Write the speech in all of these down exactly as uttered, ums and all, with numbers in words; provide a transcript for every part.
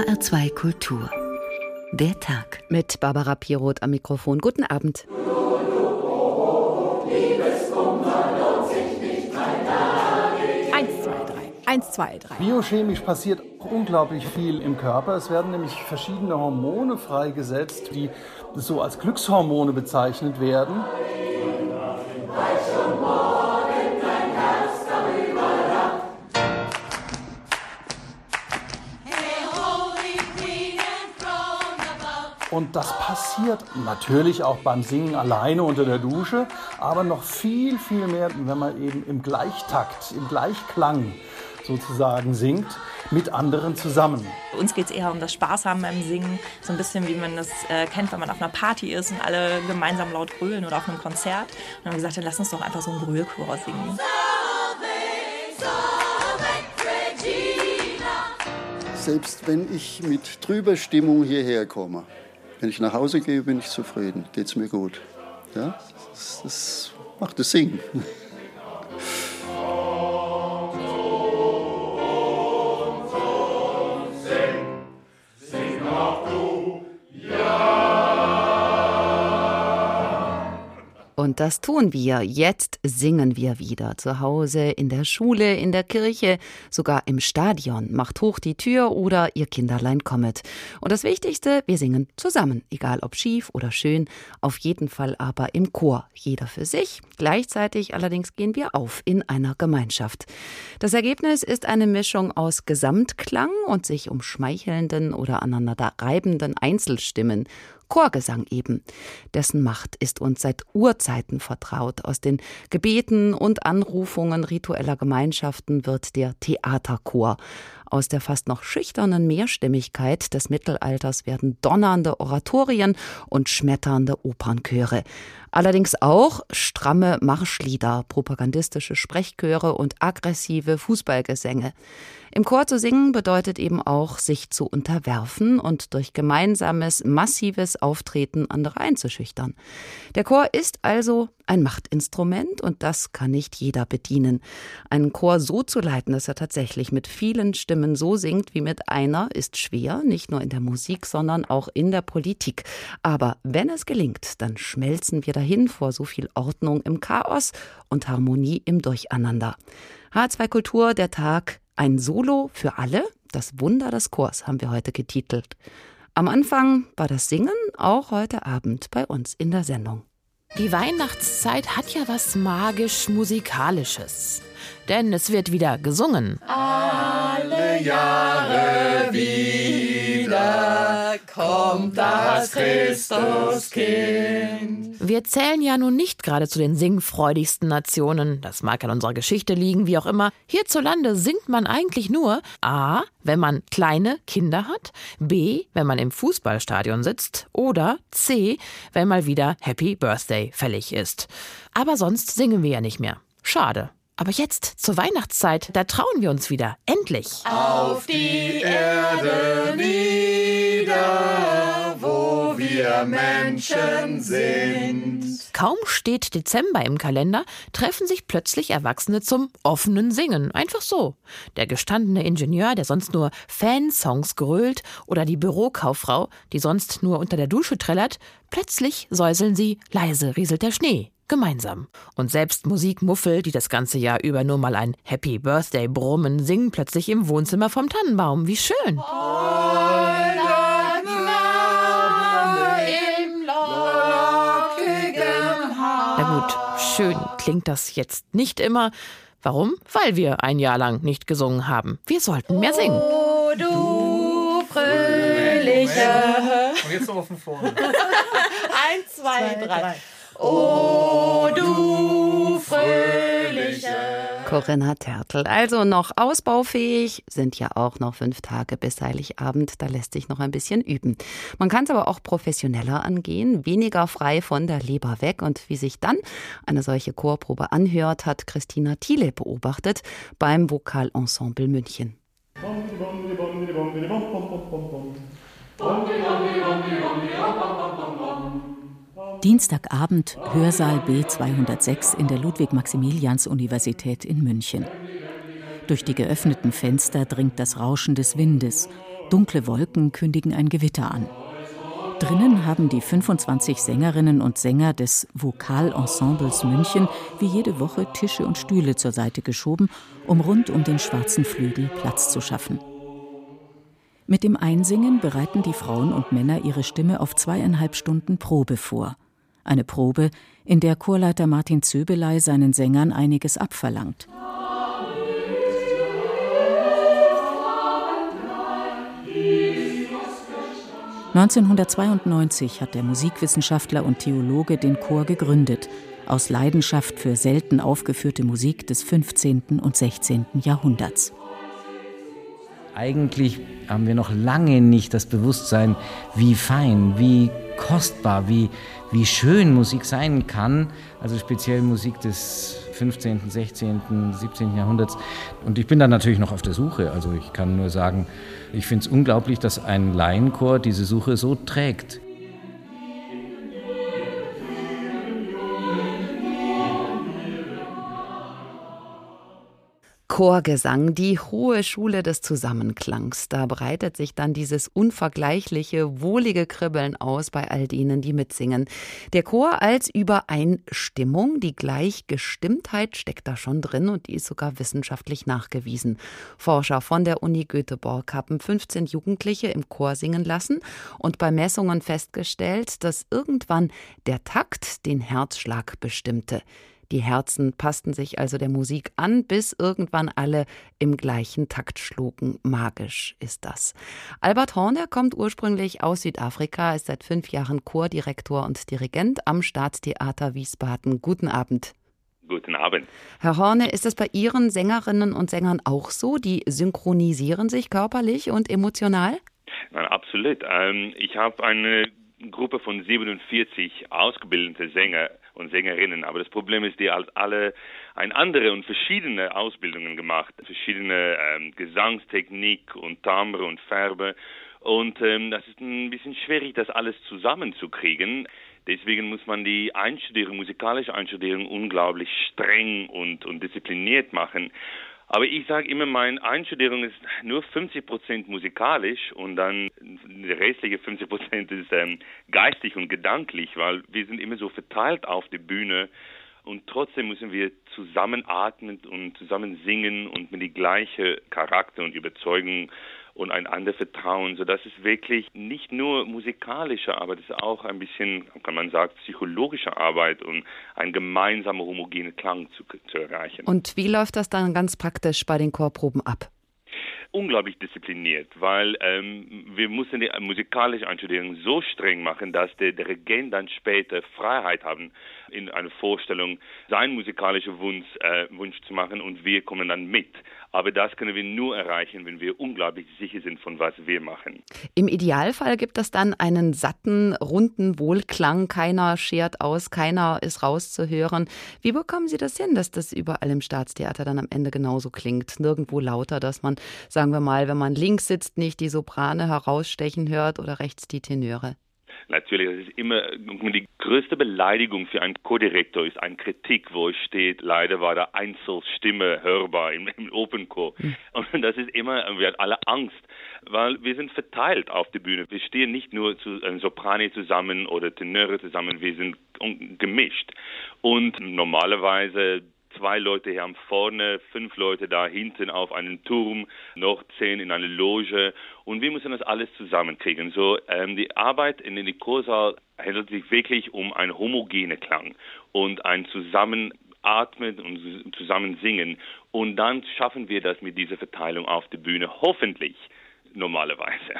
H R zwei Kultur. Der Tag. Mit Barbara Piroth am Mikrofon. Guten Abend. Eins, zwei, drei. Eins, zwei, drei. Biochemisch passiert unglaublich viel im Körper. Es werden nämlich verschiedene Hormone freigesetzt, die so als Glückshormone bezeichnet werden. Und das passiert natürlich auch beim Singen alleine unter der Dusche, aber noch viel, viel mehr, wenn man eben im Gleichtakt, im Gleichklang sozusagen singt, mit anderen zusammen. Uns geht es eher um das Spaß haben beim Singen, so ein bisschen wie man das äh, kennt, wenn man auf einer Party ist und alle gemeinsam laut grölen oder auf einem Konzert. Und dann haben wir gesagt, dann lass uns doch einfach so einen Grölchor singen. Selbst wenn ich mit trüber Stimmung hierher komme, wenn ich nach Hause gehe, bin ich zufrieden, geht's mir gut. Ja? Das, das macht das Singen. Und das tun wir. Jetzt singen wir wieder. Zu Hause, in der Schule, in der Kirche, sogar im Stadion. Macht hoch die Tür oder ihr Kinderlein kommet. Und das Wichtigste, wir singen zusammen. Egal ob schief oder schön, auf jeden Fall aber im Chor. Jeder für sich. Gleichzeitig allerdings gehen wir auf in einer Gemeinschaft. Das Ergebnis ist eine Mischung aus Gesamtklang und sich umschmeichelnden oder aneinander reibenden Einzelstimmen. Chorgesang eben. Dessen Macht ist uns seit Urzeiten vertraut. Aus den Gebeten und Anrufungen ritueller Gemeinschaften wird der Theaterchor. Aus der fast noch schüchternen Mehrstimmigkeit des Mittelalters werden donnernde Oratorien und schmetternde Opernchöre. Allerdings auch stramme Marschlieder, propagandistische Sprechchöre und aggressive Fußballgesänge. Im Chor zu singen bedeutet eben auch, sich zu unterwerfen und durch gemeinsames, massives Auftreten andere einzuschüchtern. Der Chor ist also ein Machtinstrument und das kann nicht jeder bedienen. Einen Chor so zu leiten, dass er tatsächlich mit vielen Stimmen so singt wie mit einer, ist schwer, nicht nur in der Musik, sondern auch in der Politik. Aber wenn es gelingt, dann schmelzen wir dahin vor so viel Ordnung im Chaos und Harmonie im Durcheinander. H R zwei Kultur, der Tag. Ein Solo für alle, das Wunder des Chors haben wir heute getitelt. Am Anfang war das Singen, auch heute Abend bei uns in der Sendung. Die Weihnachtszeit hat ja was magisch-musikalisches. Denn es wird wieder gesungen. Alle Jahre wieder kommt das Christuskind. Wir zählen ja nun nicht gerade zu den singfreudigsten Nationen. Das mag an unserer Geschichte liegen, wie auch immer. Hierzulande singt man eigentlich nur A, wenn man kleine Kinder hat, B, wenn man im Fußballstadion sitzt oder C, wenn mal wieder Happy Birthday fällig ist. Aber sonst singen wir ja nicht mehr. Schade. Aber jetzt, zur Weihnachtszeit, da trauen wir uns wieder. Endlich. Auf die Erde nieder, wo wir Menschen sind. Kaum steht Dezember im Kalender, treffen sich plötzlich Erwachsene zum offenen Singen. Einfach so. Der gestandene Ingenieur, der sonst nur Fansongs grölt, oder die Bürokauffrau, die sonst nur unter der Dusche trällert, plötzlich säuseln sie, leise rieselt der Schnee. Gemeinsam. Und selbst Musikmuffel, die das ganze Jahr über nur mal ein Happy Birthday brummen, singen plötzlich im Wohnzimmer vom Tannenbaum. Wie schön. Na gut, schön klingt das jetzt nicht immer. Warum? Weil wir ein Jahr lang nicht gesungen haben. Wir sollten mehr singen. Oh, du fröhliche. Und jetzt nochmal von vorne. Eins, zwei, drei. Oh, du fröhliche. Corinna Tertl. Also noch ausbaufähig, sind ja auch noch fünf Tage bis Heiligabend, da lässt sich noch ein bisschen üben. Man kann es aber auch professioneller angehen, weniger frei von der Leber weg. Und wie sich dann eine solche Chorprobe anhört, hat Christina Thiele beobachtet beim Vokalensemble München. Dienstagabend, Hörsaal B zweihundertsechs in der Ludwig-Maximilians-Universität in München. Durch die geöffneten Fenster dringt das Rauschen des Windes Dunkle Wolken kündigen ein Gewitter an. Drinnen haben die fünfundzwanzig Sängerinnen und Sänger des Vokalensembles München wie jede Woche Tische und Stühle zur Seite geschoben, um rund um den schwarzen Flügel Platz zu schaffen. Mit dem Einsingen bereiten die Frauen und Männer ihre Stimme auf zweieinhalb Stunden Probe vor. Eine Probe, in der Chorleiter Martin Zöbeley seinen Sängern einiges abverlangt. neunzehnhundertzweiundneunzig hat der Musikwissenschaftler und Theologe den Chor gegründet, aus Leidenschaft für selten aufgeführte Musik des fünfzehnten und sechzehnten Jahrhunderts. Eigentlich haben wir noch lange nicht das Bewusstsein, wie fein, wie kostbar, wie, wie schön Musik sein kann, also speziell Musik des fünfzehnten, sechzehnten, siebzehnten Jahrhunderts. Und ich bin da natürlich noch auf der Suche, also ich kann nur sagen, ich finde es unglaublich, dass ein Laienchor diese Suche so trägt. Chorgesang, die hohe Schule des Zusammenklangs. Da breitet sich dann dieses unvergleichliche, wohlige Kribbeln aus bei all denen, die mitsingen. Der Chor als Übereinstimmung, die Gleichgestimmtheit steckt da schon drin und die ist sogar wissenschaftlich nachgewiesen. Forscher von der Uni Göteborg haben fünfzehn Jugendliche im Chor singen lassen und bei Messungen festgestellt, dass irgendwann der Takt den Herzschlag bestimmte. Die Herzen passten sich also der Musik an, bis irgendwann alle im gleichen Takt schlugen. Magisch ist das. Albert Horner kommt ursprünglich aus Südafrika, ist seit fünf Jahren Chordirektor und Dirigent am Staatstheater Wiesbaden. Guten Abend. Guten Abend. Herr Horner, ist es bei Ihren Sängerinnen und Sängern auch so? Die synchronisieren sich körperlich und emotional? Nein, absolut. Ähm, ich habe eine Gruppe von siebenundvierzig ausgebildete Sänger und Sängerinnen, aber das Problem ist, die halt alle eine andere und verschiedene Ausbildungen gemacht, verschiedene ähm, Gesangstechnik und Timbre und Farbe und ähm, das ist ein bisschen schwierig, das alles zusammenzukriegen. Deswegen muss man die Einstudierung, musikalische Einstudierung unglaublich streng und, und diszipliniert machen. Aber ich sage immer, meine Einstudierung ist nur fünfzig Prozent musikalisch und dann der restliche fünfzig Prozent ist ähm, geistig und gedanklich, weil wir sind immer so verteilt auf der Bühne und trotzdem müssen wir zusammen atmen und zusammen singen und mit die gleiche Charakter und Überzeugung und einander vertrauen, sodass es wirklich nicht nur musikalische, aber das ist auch ein bisschen, kann man sagen, psychologische Arbeit, um einen gemeinsamen homogenen Klang zu, zu erreichen. Und wie läuft das dann ganz praktisch bei den Chorproben ab? Unglaublich diszipliniert, weil ähm, wir müssen die musikalische Einstudierung so streng machen, dass der Dirigent dann später Freiheit haben, in einer Vorstellung seinen musikalischen Wunsch, äh, Wunsch zu machen und wir kommen dann mit. Aber das können wir nur erreichen, wenn wir unglaublich sicher sind, von was wir machen. Im Idealfall gibt es dann einen satten, runden Wohlklang. Keiner schert aus, keiner ist rauszuhören. Wie bekommen Sie das hin, dass das überall im Staatstheater dann am Ende genauso klingt? Nirgendwo lauter, dass man, sagen wir mal, wenn man links sitzt, nicht die Soprane herausstechen hört oder rechts die Tenöre? Natürlich, das ist immer die größte Beleidigung für einen Chordirektor ist eine Kritik, wo es steht, leider war da Einzelstimme hörbar im, im Open Chor. Mhm. Und das ist immer, wir haben alle Angst, weil wir sind verteilt auf der Bühne. Wir stehen nicht nur zu äh, Soprane zusammen oder Tenöre zusammen, wir sind gemischt. Und normalerweise zwei Leute hier vorne, fünf Leute da hinten auf einem Turm, noch zehn in einer Loge und wir müssen das alles zusammenkriegen. So ähm, die Arbeit in den Chorsaal handelt sich wirklich um einen homogenen Klang und ein Zusammenatmen und Zusammensingen und dann schaffen wir das mit dieser Verteilung auf der Bühne hoffentlich. Normalerweise.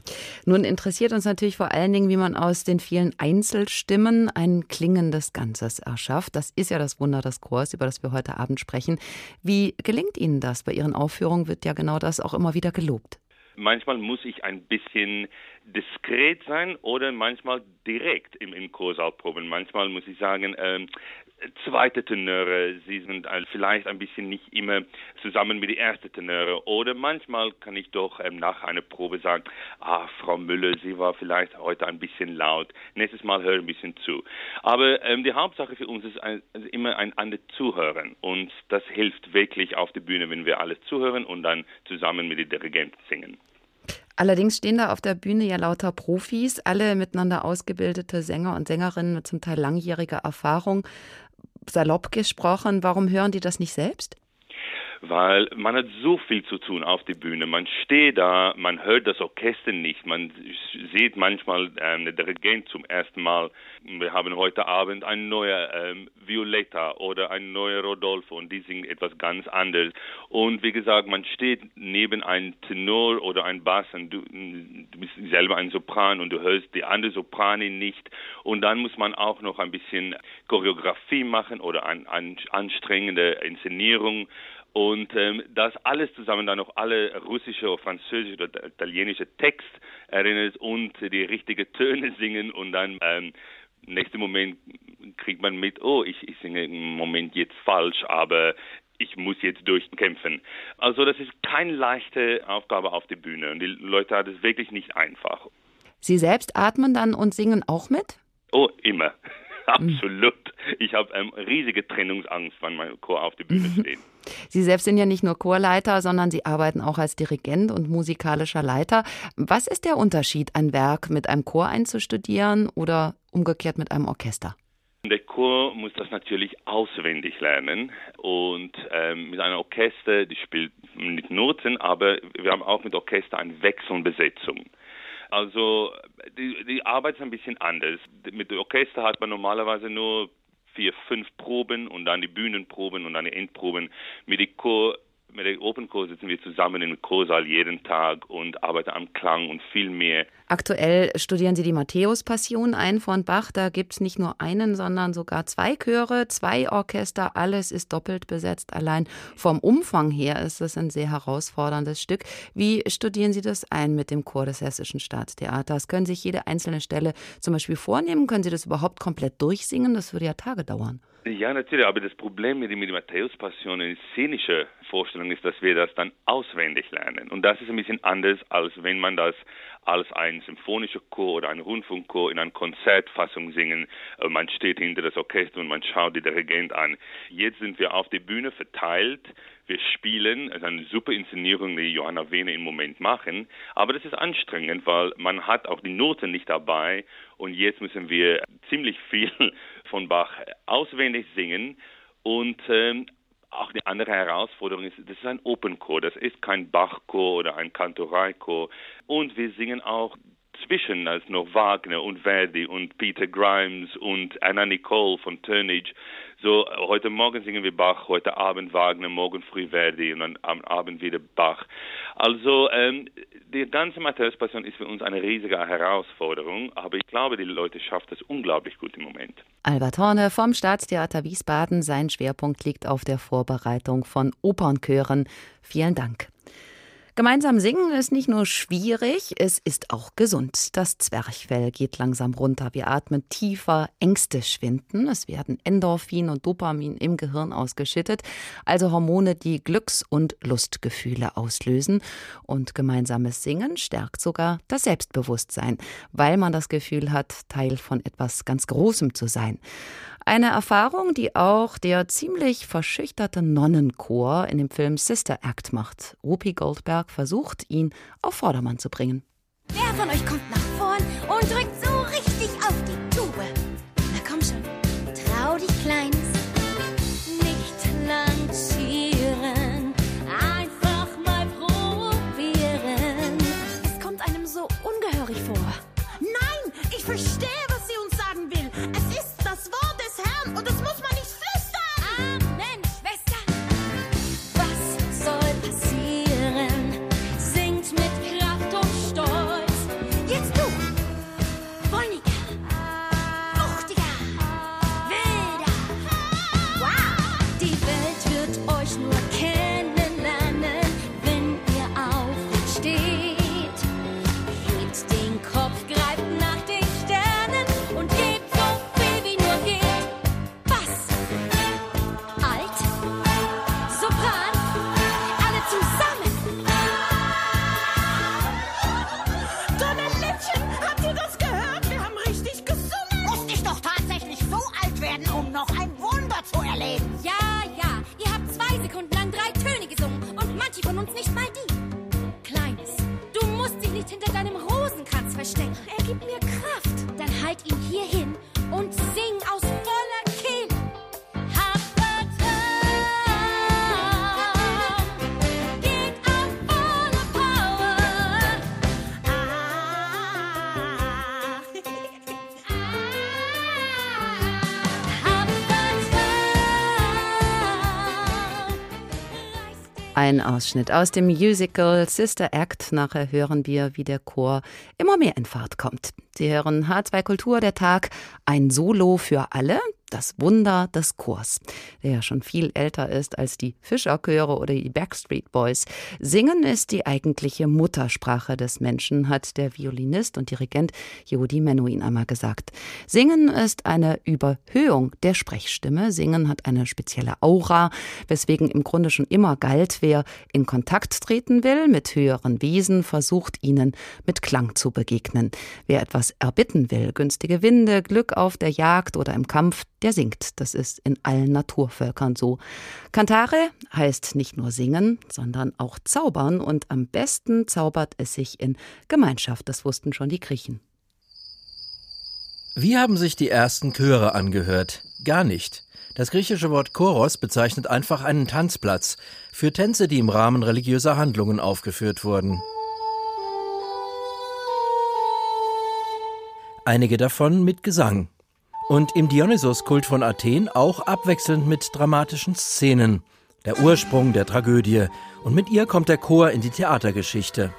Nun interessiert uns natürlich vor allen Dingen, wie man aus den vielen Einzelstimmen ein klingendes Ganzes erschafft. Das ist ja das Wunder des Chors, über das wir heute Abend sprechen. Wie gelingt Ihnen das? Bei Ihren Aufführungen wird ja genau das auch immer wieder gelobt. Manchmal muss ich ein bisschen diskret sein oder manchmal direkt im, im Chorsaal proben. Manchmal muss ich sagen, ähm, zweite Tenöre, sie sind vielleicht ein bisschen nicht immer zusammen mit den ersten Tenöre. Oder manchmal kann ich doch ähm, nach einer Probe sagen, ah, Frau Müller, sie war vielleicht heute ein bisschen laut. Nächstes Mal höre ein bisschen zu. Aber ähm, die Hauptsache für uns ist ein, also immer einander zuhören. Und das hilft wirklich auf der Bühne, wenn wir alles zuhören und dann zusammen mit den Dirigenten singen. Allerdings stehen da auf der Bühne ja lauter Profis, alle miteinander ausgebildete Sänger und Sängerinnen mit zum Teil langjähriger Erfahrung. Salopp gesprochen, warum hören die das nicht selbst? Weil man hat so viel zu tun auf der Bühne. Man steht da, man hört das Orchester nicht, man sieht manchmal ähm, den Dirigent zum ersten Mal. Wir haben heute Abend ein neuer ähm, Violetta oder ein neuer Rodolfo und die singen etwas ganz anderes. Und wie gesagt, man steht neben einem Tenor oder einem Bass und du, du bist selber ein Sopran und du hörst die andere Soprane nicht. Und dann muss man auch noch ein bisschen Choreografie machen oder eine ein anstrengende Inszenierung. Und ähm, das alles zusammen dann noch alle russische oder französische oder italienische Text erinnert und die richtigen Töne singen und dann ähm, im nächsten Moment kriegt man mit, oh, ich, ich singe im Moment jetzt falsch, aber ich muss jetzt durchkämpfen. Also das ist keine leichte Aufgabe auf der Bühne und die Leute haben es wirklich nicht einfach. Sie selbst atmen dann und singen auch mit? Oh, immer. Absolut. Ich habe ähm, riesige Trennungsangst, wenn mein Chor auf der Bühne steht. Sie selbst sind ja nicht nur Chorleiter, sondern Sie arbeiten auch als Dirigent und musikalischer Leiter. Was ist der Unterschied, ein Werk mit einem Chor einzustudieren oder umgekehrt mit einem Orchester? Der Chor muss das natürlich auswendig lernen und ähm, mit einem Orchester, die spielt nicht Noten, aber wir haben auch mit Orchester eine Wechselbesetzung. Also die, die Arbeit ist ein bisschen anders. Mit dem Orchester hat man normalerweise nur vier, fünf Proben und dann die Bühnenproben und dann die Endproben. Mit dem Chor, mit der Open Chor sitzen wir zusammen im Chorsaal jeden Tag und arbeiten am Klang und viel mehr. Aktuell studieren Sie die Matthäus-Passion ein von Bach. Da gibt es nicht nur einen, sondern sogar zwei Chöre, zwei Orchester. Alles ist doppelt besetzt. Allein vom Umfang her ist es ein sehr herausforderndes Stück. Wie studieren Sie das ein mit dem Chor des Hessischen Staatstheaters? Können Sie sich jede einzelne Stelle zum Beispiel vornehmen? Können Sie das überhaupt komplett durchsingen? Das würde ja Tage dauern. Ja, natürlich, aber das Problem mit, mit der Matthäus-Passion in szenischer Vorstellung ist, dass wir das dann auswendig lernen. Und das ist ein bisschen anders, als wenn man das als ein symphonischer Chor oder ein Rundfunkchor in einer Konzertfassung singen. Man steht hinter das Orchester und man schaut die Dirigent an. Jetzt sind wir auf der Bühne verteilt. Wir spielen, also eine super Inszenierung, die Johanna Wehne im Moment machen. Aber das ist anstrengend, weil man hat auch die Noten nicht dabei. Und jetzt müssen wir ziemlich viel von Bach auswendig singen. Und ähm, auch die andere Herausforderung ist, das ist ein Open Chor, das ist kein Bach-Chor oder ein Kantorei-Chor. Und wir singen auch zwischen, als noch Wagner und Verdi und Peter Grimes und Anna Nicole von Turnage. So, heute Morgen singen wir Bach, heute Abend Wagner, morgen früh Verdi und dann am Abend wieder Bach. Also ähm, die ganze Matthäus-Passion ist für uns eine riesige Herausforderung, aber ich glaube, die Leute schaffen das unglaublich gut im Moment. Albert Horne vom Staatstheater Wiesbaden. Sein Schwerpunkt liegt auf der Vorbereitung von Opernchören. Vielen Dank. Gemeinsam singen ist nicht nur schwierig, es ist auch gesund. Das Zwerchfell geht langsam runter. Wir atmen tiefer, Ängste schwinden. Es werden Endorphin und Dopamin im Gehirn ausgeschüttet, also Hormone, die Glücks- und Lustgefühle auslösen. Und gemeinsames Singen stärkt sogar das Selbstbewusstsein, weil man das Gefühl hat, Teil von etwas ganz Großem zu sein. Eine Erfahrung, die auch der ziemlich verschüchterte Nonnenchor in dem Film Sister Act macht. Whoopi Goldberg versucht, ihn auf Vordermann zu bringen. Wer von euch kommt nach vorn und drückt so richtig auf die Tube? Na komm schon, trau dich, Kleines. Nicht lang zieren, einfach mal probieren. Es kommt einem so ungehörig vor. Nein, ich verstehe, was sie uns sagen will. Es ist das Wort des Herrn und das muss man nicht flüstern. Amen, Schwester. Was soll passieren? Singt mit Kraft und Stolz. Jetzt du. Wollniger. Wuchtiger. Wilder. Wow. Die Welt wird euch nur kennenlernen, wenn ihr aufrecht steht. Hebt den Kopf, greift nach den Sternen. nicht hinter deinem Rosenkranz verstecken. Er gibt mir Kraft. Dann halt ihn hier hin und sing aus voller Kehle. Happertam geht auf volle Power. Ein Ausschnitt aus dem Musical Sister Act. Nachher hören wir, wie der Chor immer mehr in Fahrt kommt. Sie hören H zwei Kultur, der Tag, ein Solo für alle. Das Wunder des Chors, der ja schon viel älter ist als die Fischerchöre oder die Backstreet Boys. Singen ist die eigentliche Muttersprache des Menschen, hat der Violinist und Dirigent Yehudi Menuhin einmal gesagt. Singen ist eine Überhöhung der Sprechstimme. Singen hat eine spezielle Aura, weswegen im Grunde schon immer galt, wer in Kontakt treten will mit höheren Wesen, versucht ihnen mit Klang zu begegnen. Wer etwas erbitten will, günstige Winde, Glück auf der Jagd oder im Kampf, der singt. Das ist in allen Naturvölkern so. Cantare heißt nicht nur singen, sondern auch zaubern. Und am besten zaubert es sich in Gemeinschaft. Das wussten schon die Griechen. Wie haben sich die ersten Chöre angehört? Gar nicht. Das griechische Wort Choros bezeichnet einfach einen Tanzplatz für Tänze, die im Rahmen religiöser Handlungen aufgeführt wurden. Einige davon mit Gesang. Und im Dionysos-Kult von Athen auch abwechselnd mit dramatischen Szenen. Der Ursprung der Tragödie. Und mit ihr kommt der Chor in die Theatergeschichte.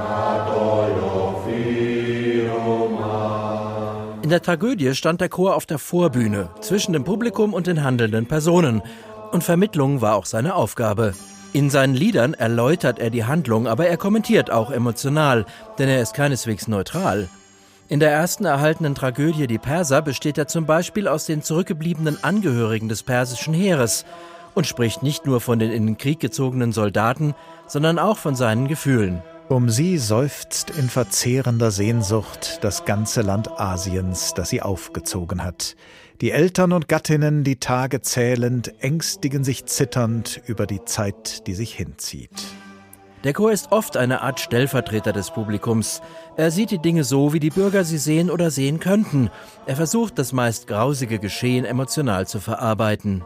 In der Tragödie stand der Chor auf der Vorbühne, zwischen dem Publikum und den handelnden Personen. Und Vermittlung war auch seine Aufgabe. In seinen Liedern erläutert er die Handlung, aber er kommentiert auch emotional, denn er ist keineswegs neutral. In der ersten erhaltenen Tragödie Die Perser besteht er zum Beispiel aus den zurückgebliebenen Angehörigen des persischen Heeres und spricht nicht nur von den in den Krieg gezogenen Soldaten, sondern auch von seinen Gefühlen. Um sie seufzt in verzehrender Sehnsucht das ganze Land Asiens, das sie aufgezogen hat. Die Eltern und Gattinnen, die Tage zählend, ängstigen sich zitternd über die Zeit, die sich hinzieht. Der Chor ist oft eine Art Stellvertreter des Publikums. Er sieht die Dinge so, wie die Bürger sie sehen oder sehen könnten. Er versucht, das meist grausige Geschehen emotional zu verarbeiten.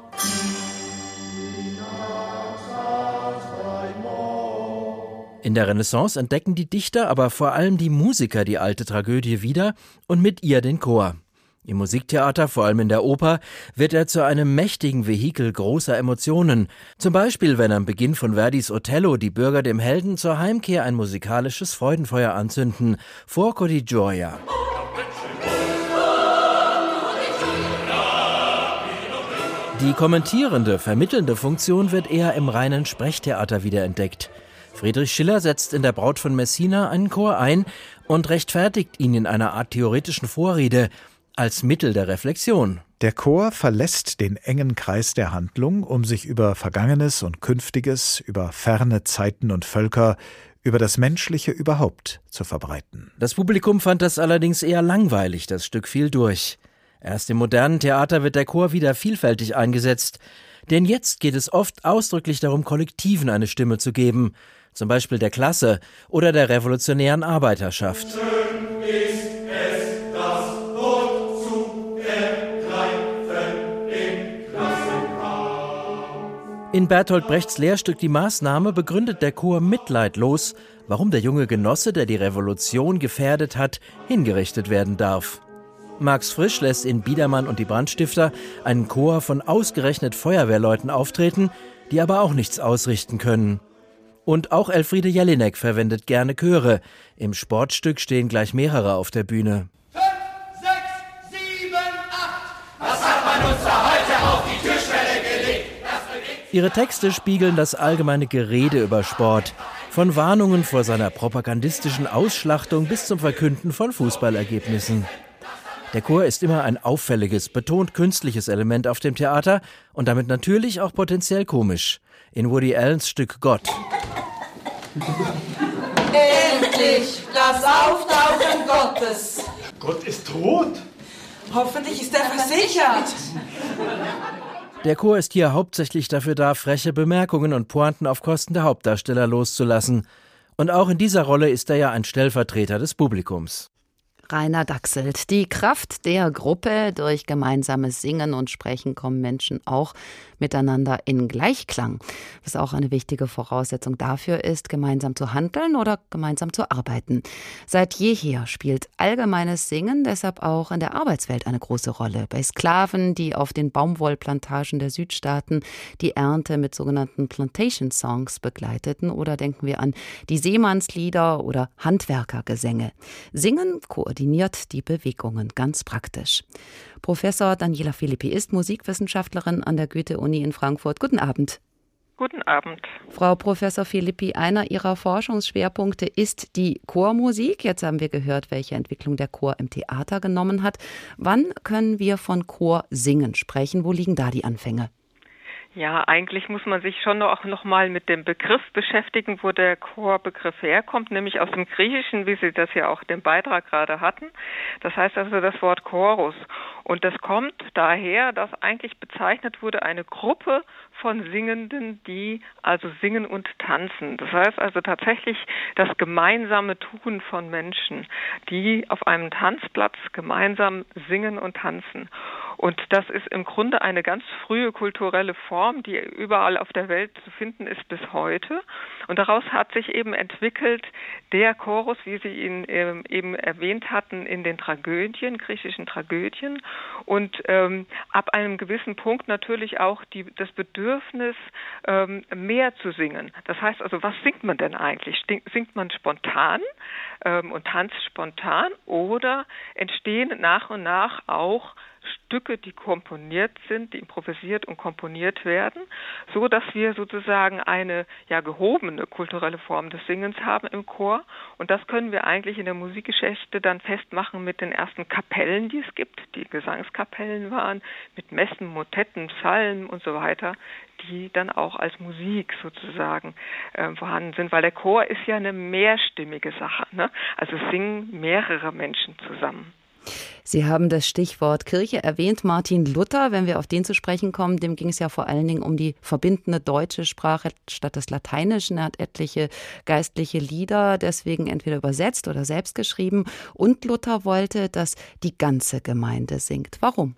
In der Renaissance entdecken die Dichter, aber vor allem die Musiker die alte Tragödie wieder und mit ihr den Chor. Im Musiktheater, vor allem in der Oper, wird er zu einem mächtigen Vehikel großer Emotionen. Zum Beispiel, wenn am Beginn von Verdis Othello die Bürger dem Helden zur Heimkehr ein musikalisches Freudenfeuer anzünden. Fuoco di Gioia. Die kommentierende, vermittelnde Funktion wird eher im reinen Sprechtheater wiederentdeckt. Friedrich Schiller setzt in der Braut von Messina einen Chor ein und rechtfertigt ihn in einer Art theoretischen Vorrede als Mittel der Reflexion. Der Chor verlässt den engen Kreis der Handlung, um sich über Vergangenes und Künftiges, über ferne Zeiten und Völker, über das Menschliche überhaupt zu verbreiten. Das Publikum fand das allerdings eher langweilig, das Stück fiel durch. Erst im modernen Theater wird der Chor wieder vielfältig eingesetzt, denn jetzt geht es oft ausdrücklich darum, Kollektiven eine Stimme zu geben, zum Beispiel der Klasse oder der revolutionären Arbeiterschaft. In Bertolt Brechts Lehrstück Die Maßnahme begründet der Chor mitleidlos, warum der junge Genosse, der die Revolution gefährdet hat, hingerichtet werden darf. Max Frisch lässt in Biedermann und die Brandstifter einen Chor von ausgerechnet Feuerwehrleuten auftreten, die aber auch nichts ausrichten können. Und auch Elfriede Jelinek verwendet gerne Chöre. Im Sportstück stehen gleich mehrere auf der Bühne. Fünf, sechs, sieben, acht. Was hat man uns da heute auf die Türschwelle gelegt? Ihre Texte spiegeln das allgemeine Gerede über Sport. Von Warnungen vor seiner propagandistischen Ausschlachtung bis zum Verkünden von Fußballergebnissen. Der Chor ist immer ein auffälliges, betont künstliches Element auf dem Theater und damit natürlich auch potenziell komisch. In Woody Allens Stück Gott. Endlich das Auftauchen Gottes. Gott ist tot. Hoffentlich ist er versichert. Der Chor ist hier hauptsächlich dafür da, freche Bemerkungen und Pointen auf Kosten der Hauptdarsteller loszulassen. Und auch in dieser Rolle ist er ja ein Stellvertreter des Publikums. Rainer Dachselt. Die Kraft der Gruppe. Durch gemeinsames Singen und Sprechen kommen Menschen auch miteinander in Gleichklang. Was auch eine wichtige Voraussetzung dafür ist, gemeinsam zu handeln oder gemeinsam zu arbeiten. Seit jeher spielt allgemeines Singen deshalb auch in der Arbeitswelt eine große Rolle. Bei Sklaven, die auf den Baumwollplantagen der Südstaaten die Ernte mit sogenannten Plantation Songs begleiteten, oder denken wir an die Seemannslieder oder Handwerkergesänge. Singen koordiniert die Bewegungen ganz praktisch. Professor Daniela Philippi ist Musikwissenschaftlerin an der Goethe-Uni in Frankfurt. Guten Abend. Guten Abend. Frau Professor Philippi, einer Ihrer Forschungsschwerpunkte ist die Chormusik. Jetzt haben wir gehört, welche Entwicklung der Chor im Theater genommen hat. Wann können wir von Chorsingen sprechen? Wo liegen da die Anfänge? Ja, eigentlich muss man sich schon auch noch mal mit dem Begriff beschäftigen, wo der Chorbegriff herkommt, nämlich aus dem Griechischen, wie Sie das ja auch im Beitrag gerade hatten. Das heißt also das Wort Chorus. Und das kommt daher, dass eigentlich bezeichnet wurde eine Gruppe von Singenden, die also singen und tanzen. Das heißt also tatsächlich das gemeinsame Tun von Menschen, die auf einem Tanzplatz gemeinsam singen und tanzen. Und das ist im Grunde eine ganz frühe kulturelle Form, die überall auf der Welt zu finden ist bis heute. Und daraus hat sich eben entwickelt der Chorus, wie Sie ihn eben erwähnt hatten, in den Tragödien, griechischen Tragödien. Und ähm, ab einem gewissen Punkt natürlich auch die, das Bedürfnis, ähm, mehr zu singen. Das heißt also, was singt man denn eigentlich? Singt man spontan ähm, und tanzt spontan, oder entstehen nach und nach auch Stücke, die komponiert sind, die improvisiert und komponiert werden, so dass wir sozusagen eine ja gehobene kulturelle Form des Singens haben im Chor. Und das können wir eigentlich in der Musikgeschichte dann festmachen mit den ersten Kapellen, die es gibt, die Gesangskapellen waren, mit Messen, Motetten, Psalmen und so weiter, die dann auch als Musik sozusagen äh, vorhanden sind, weil der Chor ist ja eine mehrstimmige Sache, ne? Also singen mehrere Menschen zusammen. Sie haben das Stichwort Kirche erwähnt, Martin Luther. Wenn wir auf den zu sprechen kommen, dem ging es ja vor allen Dingen um die verbindende deutsche Sprache statt des Lateinischen. Er hat etliche geistliche Lieder deswegen entweder übersetzt oder selbst geschrieben. Und Luther wollte, dass die ganze Gemeinde singt. Warum?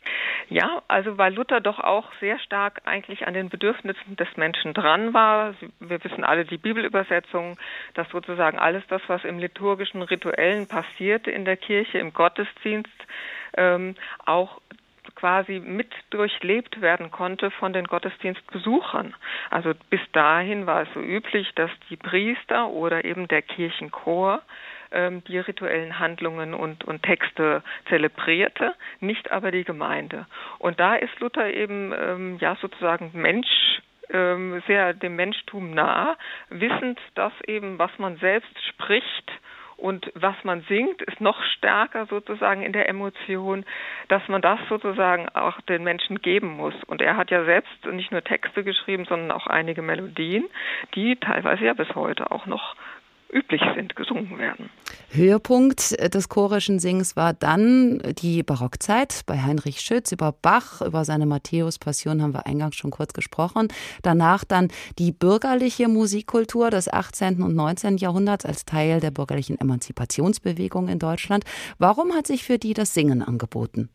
Ja, also weil Luther doch auch sehr stark eigentlich an den Bedürfnissen des Menschen dran war. Wir wissen alle die Bibelübersetzung, dass sozusagen alles das, was im liturgischen, rituellen passierte in der Kirche, im Gottesdienst, ähm, auch quasi mit durchlebt werden konnte von den Gottesdienstbesuchern. Also bis dahin war es so üblich, dass die Priester oder eben der Kirchenchor ähm, die rituellen Handlungen und, und Texte zelebrierte, nicht aber die Gemeinde. Und da ist Luther eben ähm, ja sozusagen Mensch, ähm, sehr dem Menschtum nah, wissend, dass eben was man selbst spricht und was man singt, ist noch stärker sozusagen in der Emotion, dass man das sozusagen auch den Menschen geben muss. Und er hat ja selbst nicht nur Texte geschrieben, sondern auch einige Melodien, die teilweise ja bis heute auch noch üblich sind, gesungen werden. Höhepunkt des chorischen Singens war dann die Barockzeit bei Heinrich Schütz. Über Bach, über seine Matthäus-Passion haben wir eingangs schon kurz gesprochen. Danach dann die bürgerliche Musikkultur des achtzehnten und neunzehnten Jahrhunderts als Teil der bürgerlichen Emanzipationsbewegung in Deutschland. Warum hat sich für die das Singen angeboten?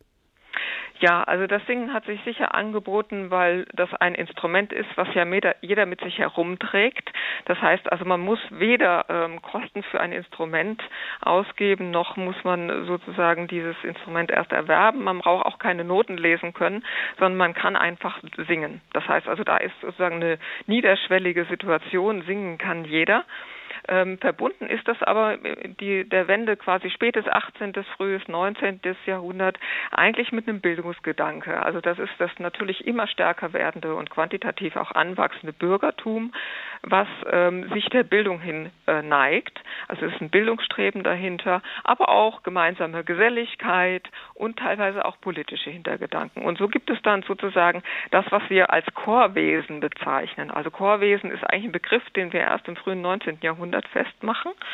Ja, also das Singen hat sich sicher angeboten, weil das ein Instrument ist, was ja jeder mit sich herumträgt. Das heißt also, man muss weder ähm, Kosten für ein Instrument ausgeben, noch muss man sozusagen dieses Instrument erst erwerben. Man braucht auch keine Noten lesen können, sondern man kann einfach singen. Das heißt also, da ist sozusagen eine niederschwellige Situation, singen kann jeder. Ähm, verbunden ist das aber die, der Wende quasi spätes achtzehnten, frühes neunzehnten Jahrhundert eigentlich mit einem Bildungsgedanke. Also das ist das natürlich immer stärker werdende und quantitativ auch anwachsende Bürgertum, was ähm, sich der Bildung hin äh, neigt. Also es ist ein Bildungsstreben dahinter, aber auch gemeinsame Geselligkeit und teilweise auch politische Hintergedanken. Und so gibt es dann sozusagen das, was wir als Chorwesen bezeichnen. Also Chorwesen ist eigentlich ein Begriff, den wir erst im frühen neunzehnten Jahrhundert festmachen.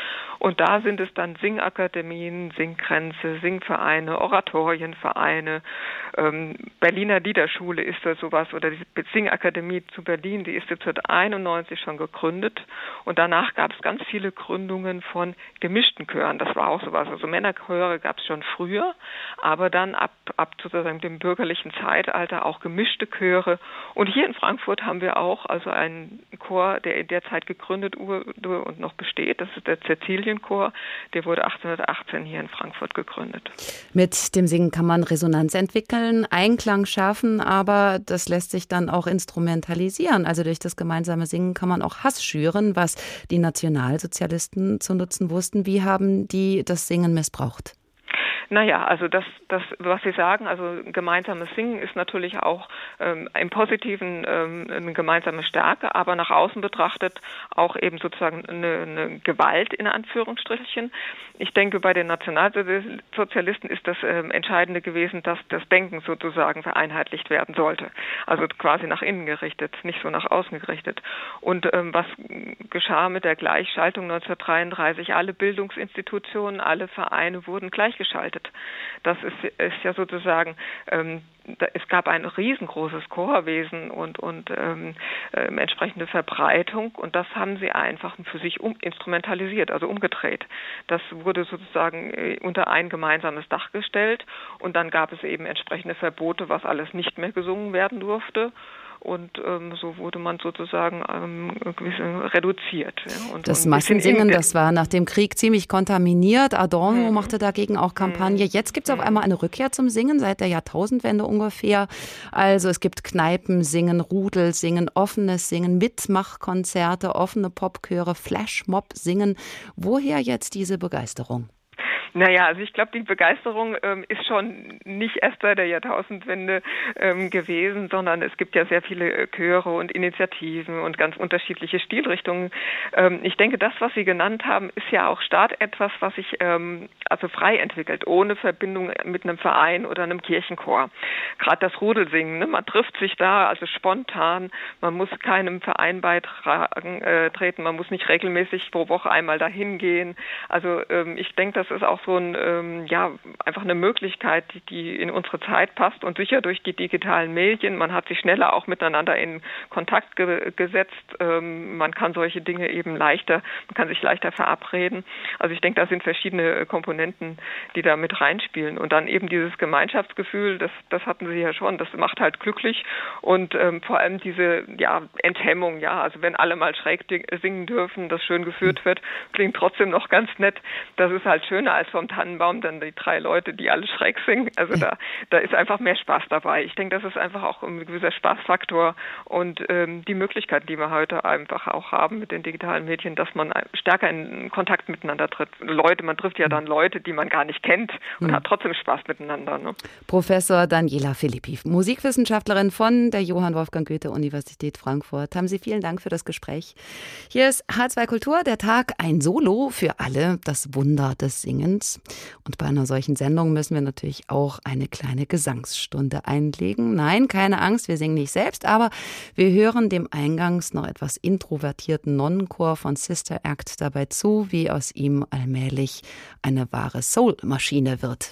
Und da sind es dann Singakademien, Singkränze, Singvereine, Oratorienvereine. Ähm, Berliner Liederschule ist da sowas, oder die Singakademie zu Berlin, die ist neunzehnhunderteinundneunzig schon gegründet. Und danach gab es ganz viele Gründungen von gemischten Chören. Das war auch sowas. Also Männerchöre gab es schon früher, aber dann ab, ab sozusagen dem bürgerlichen Zeitalter auch gemischte Chöre. Und hier in Frankfurt haben wir auch also einen Chor, der in der Zeit gegründet wurde und noch besteht. Das ist der Cäcilienchor. Der wurde achtzehnhundertachtzehn hier in Frankfurt gegründet. Mit dem Singen kann man Resonanz entwickeln, Einklang schaffen, aber das lässt sich dann auch instrumentalisieren. Also durch das gemeinsame Singen kann man auch Hass schüren, was die Nationalsozialisten zu nutzen wussten. Wie haben die das Singen missbraucht? Naja, also das, das, was Sie sagen, also gemeinsames Singen ist natürlich auch ähm, im Positiven ähm, eine gemeinsame Stärke, aber nach außen betrachtet auch eben sozusagen eine, eine Gewalt in Anführungsstrichen. Ich denke, bei den Nationalsozialisten ist das ähm, Entscheidende gewesen, dass das Denken sozusagen vereinheitlicht werden sollte. Also quasi nach innen gerichtet, nicht so nach außen gerichtet. Und ähm, was geschah mit der Gleichschaltung neunzehnhundertdreiunddreißig? Alle Bildungsinstitutionen, alle Vereine wurden gleichgeschaltet. Das ist, ist ja sozusagen, ähm, da, es gab ein riesengroßes Chorwesen und, und ähm, äh, entsprechende Verbreitung, und das haben sie einfach für sich um, instrumentalisiert, also umgedreht. Das wurde sozusagen äh, unter ein gemeinsames Dach gestellt, und dann gab es eben entsprechende Verbote, was alles nicht mehr gesungen werden durfte. Und ähm, so wurde man sozusagen ähm, reduziert. Ja. Und, das und Massensingen, das war nach dem Krieg ziemlich kontaminiert. Adorno mhm. machte dagegen auch Kampagne. Jetzt gibt es auf einmal eine Rückkehr zum Singen, seit der Jahrtausendwende ungefähr. Also es gibt Kneipensingen, Rudelsingen, offenes Singen, Mitmachkonzerte, offene Popchöre, Flashmob-Singen. Woher jetzt diese Begeisterung? Naja, also ich glaube, die Begeisterung ähm, ist schon nicht erst bei der Jahrtausendwende ähm, gewesen, sondern es gibt ja sehr viele Chöre und Initiativen und ganz unterschiedliche Stilrichtungen. Ähm, ich denke, das, was Sie genannt haben, ist ja auch stark etwas, was sich ähm, also frei entwickelt, ohne Verbindung mit einem Verein oder einem Kirchenchor. Gerade das Rudelsingen, ne? Man trifft sich da, also spontan, man muss keinem Verein beitragen, äh, treten, man muss nicht regelmäßig pro Woche einmal dahin gehen. Also ähm, ich denke, das ist auch so ein, ähm, ja, einfach eine Möglichkeit, die, die in unsere Zeit passt, und sicher durch die digitalen Medien. Man hat sich schneller auch miteinander in Kontakt ge- gesetzt. Ähm, man kann solche Dinge eben leichter, man kann sich leichter verabreden. Also ich denke, da sind verschiedene Komponenten, die da mit reinspielen. Und dann eben dieses Gemeinschaftsgefühl, das, das hatten Sie ja schon, das macht halt glücklich, und ähm, vor allem diese, ja, Enthemmung, ja, also wenn alle mal schräg singen dürfen, das schön geführt wird, klingt trotzdem noch ganz nett. Das ist halt schöner als vom Tannenbaum dann die drei Leute, die alle schräg singen. Also da, da ist einfach mehr Spaß dabei. Ich denke, das ist einfach auch ein gewisser Spaßfaktor, und ähm, die Möglichkeiten, die wir heute einfach auch haben mit den digitalen Medien, dass man stärker in Kontakt miteinander tritt. Leute, man trifft ja dann Leute, die man gar nicht kennt, und hm. hat trotzdem Spaß miteinander. Ne? Professor Daniela Philippi, Musikwissenschaftlerin von der Johann Wolfgang Goethe-Universität Frankfurt. Haben Sie vielen Dank für das Gespräch. Hier ist H zwei Kultur, der Tag, ein Solo für alle, das Wunder des Singens. Und bei einer solchen Sendung müssen wir natürlich auch eine kleine Gesangsstunde einlegen. Nein, keine Angst, wir singen nicht selbst, aber wir hören dem eingangs noch etwas introvertierten Nonnenchor von Sister Act dabei zu, wie aus ihm allmählich eine wahre Soul-Maschine wird.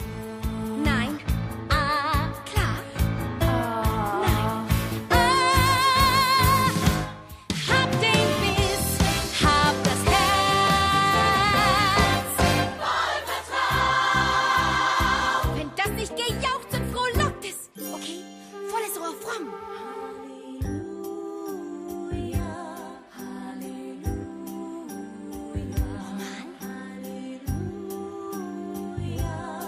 Nein. Ah, klar. Oh. Nein. Ah. Hab den Biss, hab das Herz. Voll Vertrauen. Wenn das nicht gejaucht und frohlockt ist. Okay, volles Refrain. Halleluja, Halleluja.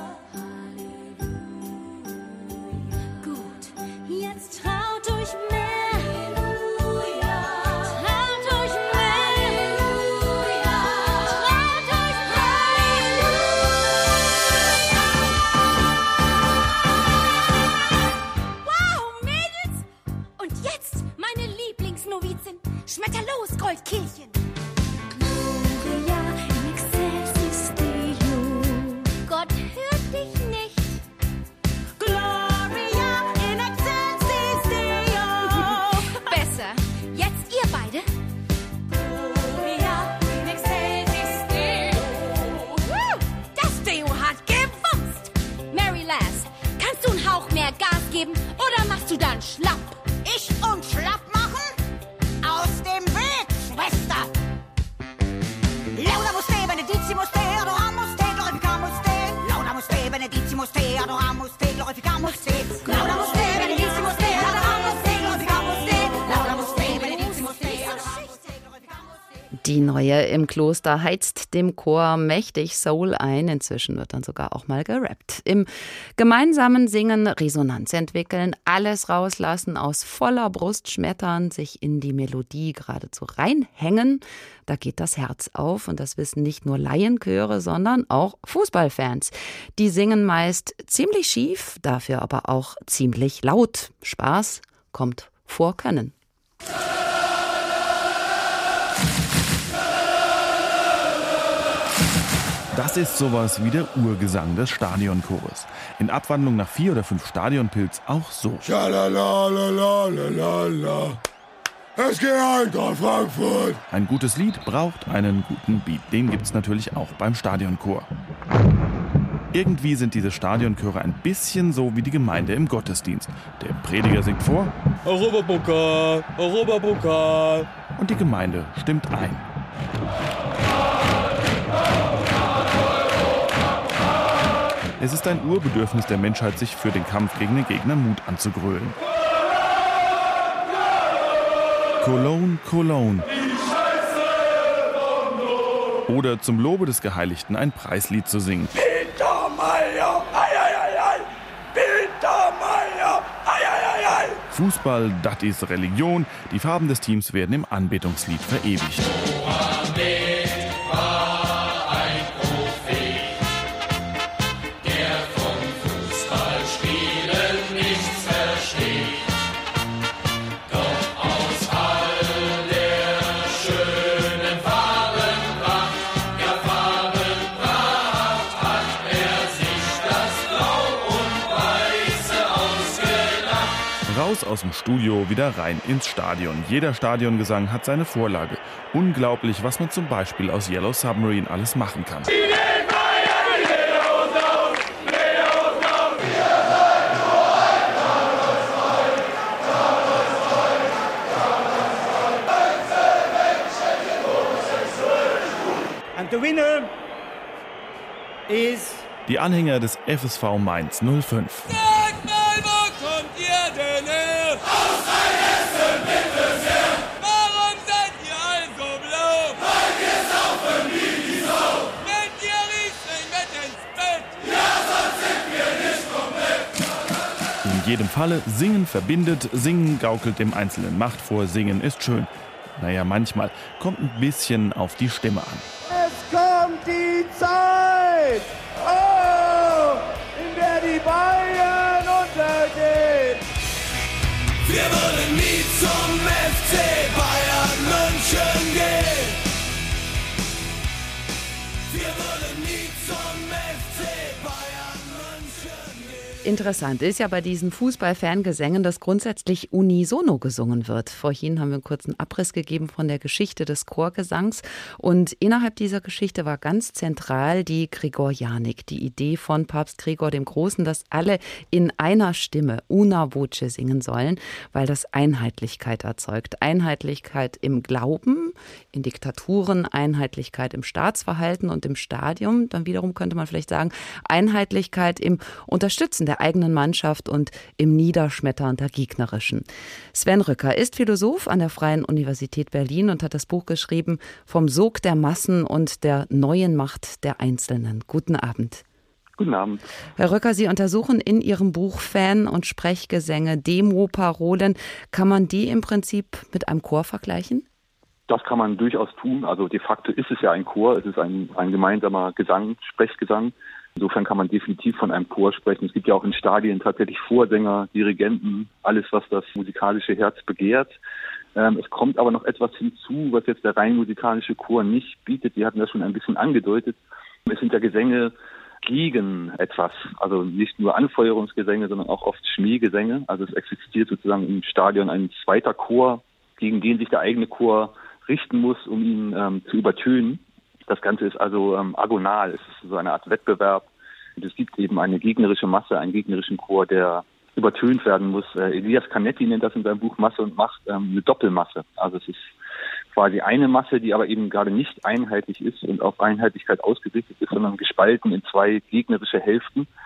Die Neue im Kloster heizt dem Chor mächtig Soul ein. Inzwischen wird dann sogar auch mal gerappt. Im gemeinsamen Singen Resonanz entwickeln, alles rauslassen, aus voller Brust schmettern, sich in die Melodie geradezu reinhängen. Da geht das Herz auf und das wissen nicht nur Laienchöre, sondern auch Fußballfans. Die singen meist ziemlich schief, dafür aber auch ziemlich laut. Spaß kommt vor Können. Das ist sowas wie der Urgesang des Stadionchores. In Abwandlung nach vier oder fünf Stadionpilz auch so. Schalalalalalala. Es geht Eintracht Frankfurt. Ein gutes Lied braucht einen guten Beat. Den gibt's natürlich auch beim Stadionchor. Irgendwie sind diese Stadionchöre ein bisschen so wie die Gemeinde im Gottesdienst. Der Prediger singt vor. Europapokal, Europapokal. Und die Gemeinde stimmt ein. Es ist ein Urbedürfnis der Menschheit, sich für den Kampf gegen den Gegner Mut anzugrölen. Cologne, Cologne. Oder zum Lobe des Geheiligten ein Preislied zu singen. Peter Mayer, ei, ei, ei, ei. Peter Mayer, ei, ei, ei, ei. Fußball, das ist Religion. Die Farben des Teams werden im Anbetungslied verewigt. Raus aus dem Studio, wieder rein ins Stadion. Jeder Stadiongesang hat seine Vorlage. Unglaublich, was man zum Beispiel aus Yellow Submarine alles machen kann. And the winner is die Anhänger des F S V Mainz null fünf. Warum seid ihr also blau? Weil wir saufen wie die Sau. Wenn ihr Riesling mit ins Bett. Ja, sonst sind wir nicht komplett. In jedem Falle, Singen verbindet, Singen gaukelt dem Einzelnen Macht vor, Singen ist schön. Naja, manchmal kommt ein bisschen auf die Stimme an. Es kommt die Zeit, oh, in der die Bayern untergehen. Wir würden nie zum F C Bayern München gehen. Wir würden nie zum F C Bayern München gehen. Interessant ist ja bei diesen Fußball-Fangesängen, dass grundsätzlich unisono gesungen wird. Vorhin haben wir einen kurzen Abriss gegeben von der Geschichte des Chorgesangs. Und innerhalb dieser Geschichte war ganz zentral die Gregorianik, die Idee von Papst Gregor dem Großen, dass alle in einer Stimme, una voce, singen sollen, weil das Einheitlichkeit erzeugt. Einheitlichkeit im Glauben, in Diktaturen, Einheitlichkeit im Staatsverhalten und im Stadium. Dann wiederum könnte man vielleicht sagen, Einheitlichkeit im Unterstützen der eigenen Mannschaft und im Niederschmettern der gegnerischen. Sven Rücker ist Philosoph an der Freien Universität Berlin und hat das Buch geschrieben Vom Sog der Massen und der neuen Macht der Einzelnen. Guten Abend. Guten Abend. Herr Rücker, Sie untersuchen in Ihrem Buch Fan- und Sprechgesänge, Demo-Parolen. Kann man die im Prinzip mit einem Chor vergleichen? Das kann man durchaus tun. Also de facto ist es ja ein Chor. Es ist ein, ein gemeinsamer Gesang, Sprechgesang. Insofern kann man definitiv von einem Chor sprechen. Es gibt ja auch in Stadien tatsächlich Vorsänger, Dirigenten, alles, was das musikalische Herz begehrt. Ähm, es kommt aber noch etwas hinzu, was jetzt der rein musikalische Chor nicht bietet. Sie hatten das schon ein bisschen angedeutet. Es sind ja Gesänge gegen etwas. Also nicht nur Anfeuerungsgesänge, sondern auch oft Schmähgesänge. Also es existiert sozusagen im Stadion ein zweiter Chor, gegen den sich der eigene Chor richten muss, um ihn ähm, zu übertönen. Das Ganze ist also ähm, agonal, es ist so eine Art Wettbewerb. Und es gibt eben eine gegnerische Masse, einen gegnerischen Chor, der übertönt werden muss. Äh, Elias Canetti nennt das in seinem Buch Masse und Macht ähm, eine Doppelmasse. Also es ist quasi eine Masse, die aber eben gerade nicht einheitlich ist und auf Einheitlichkeit ausgerichtet ist, sondern gespalten in zwei gegnerische Hälften.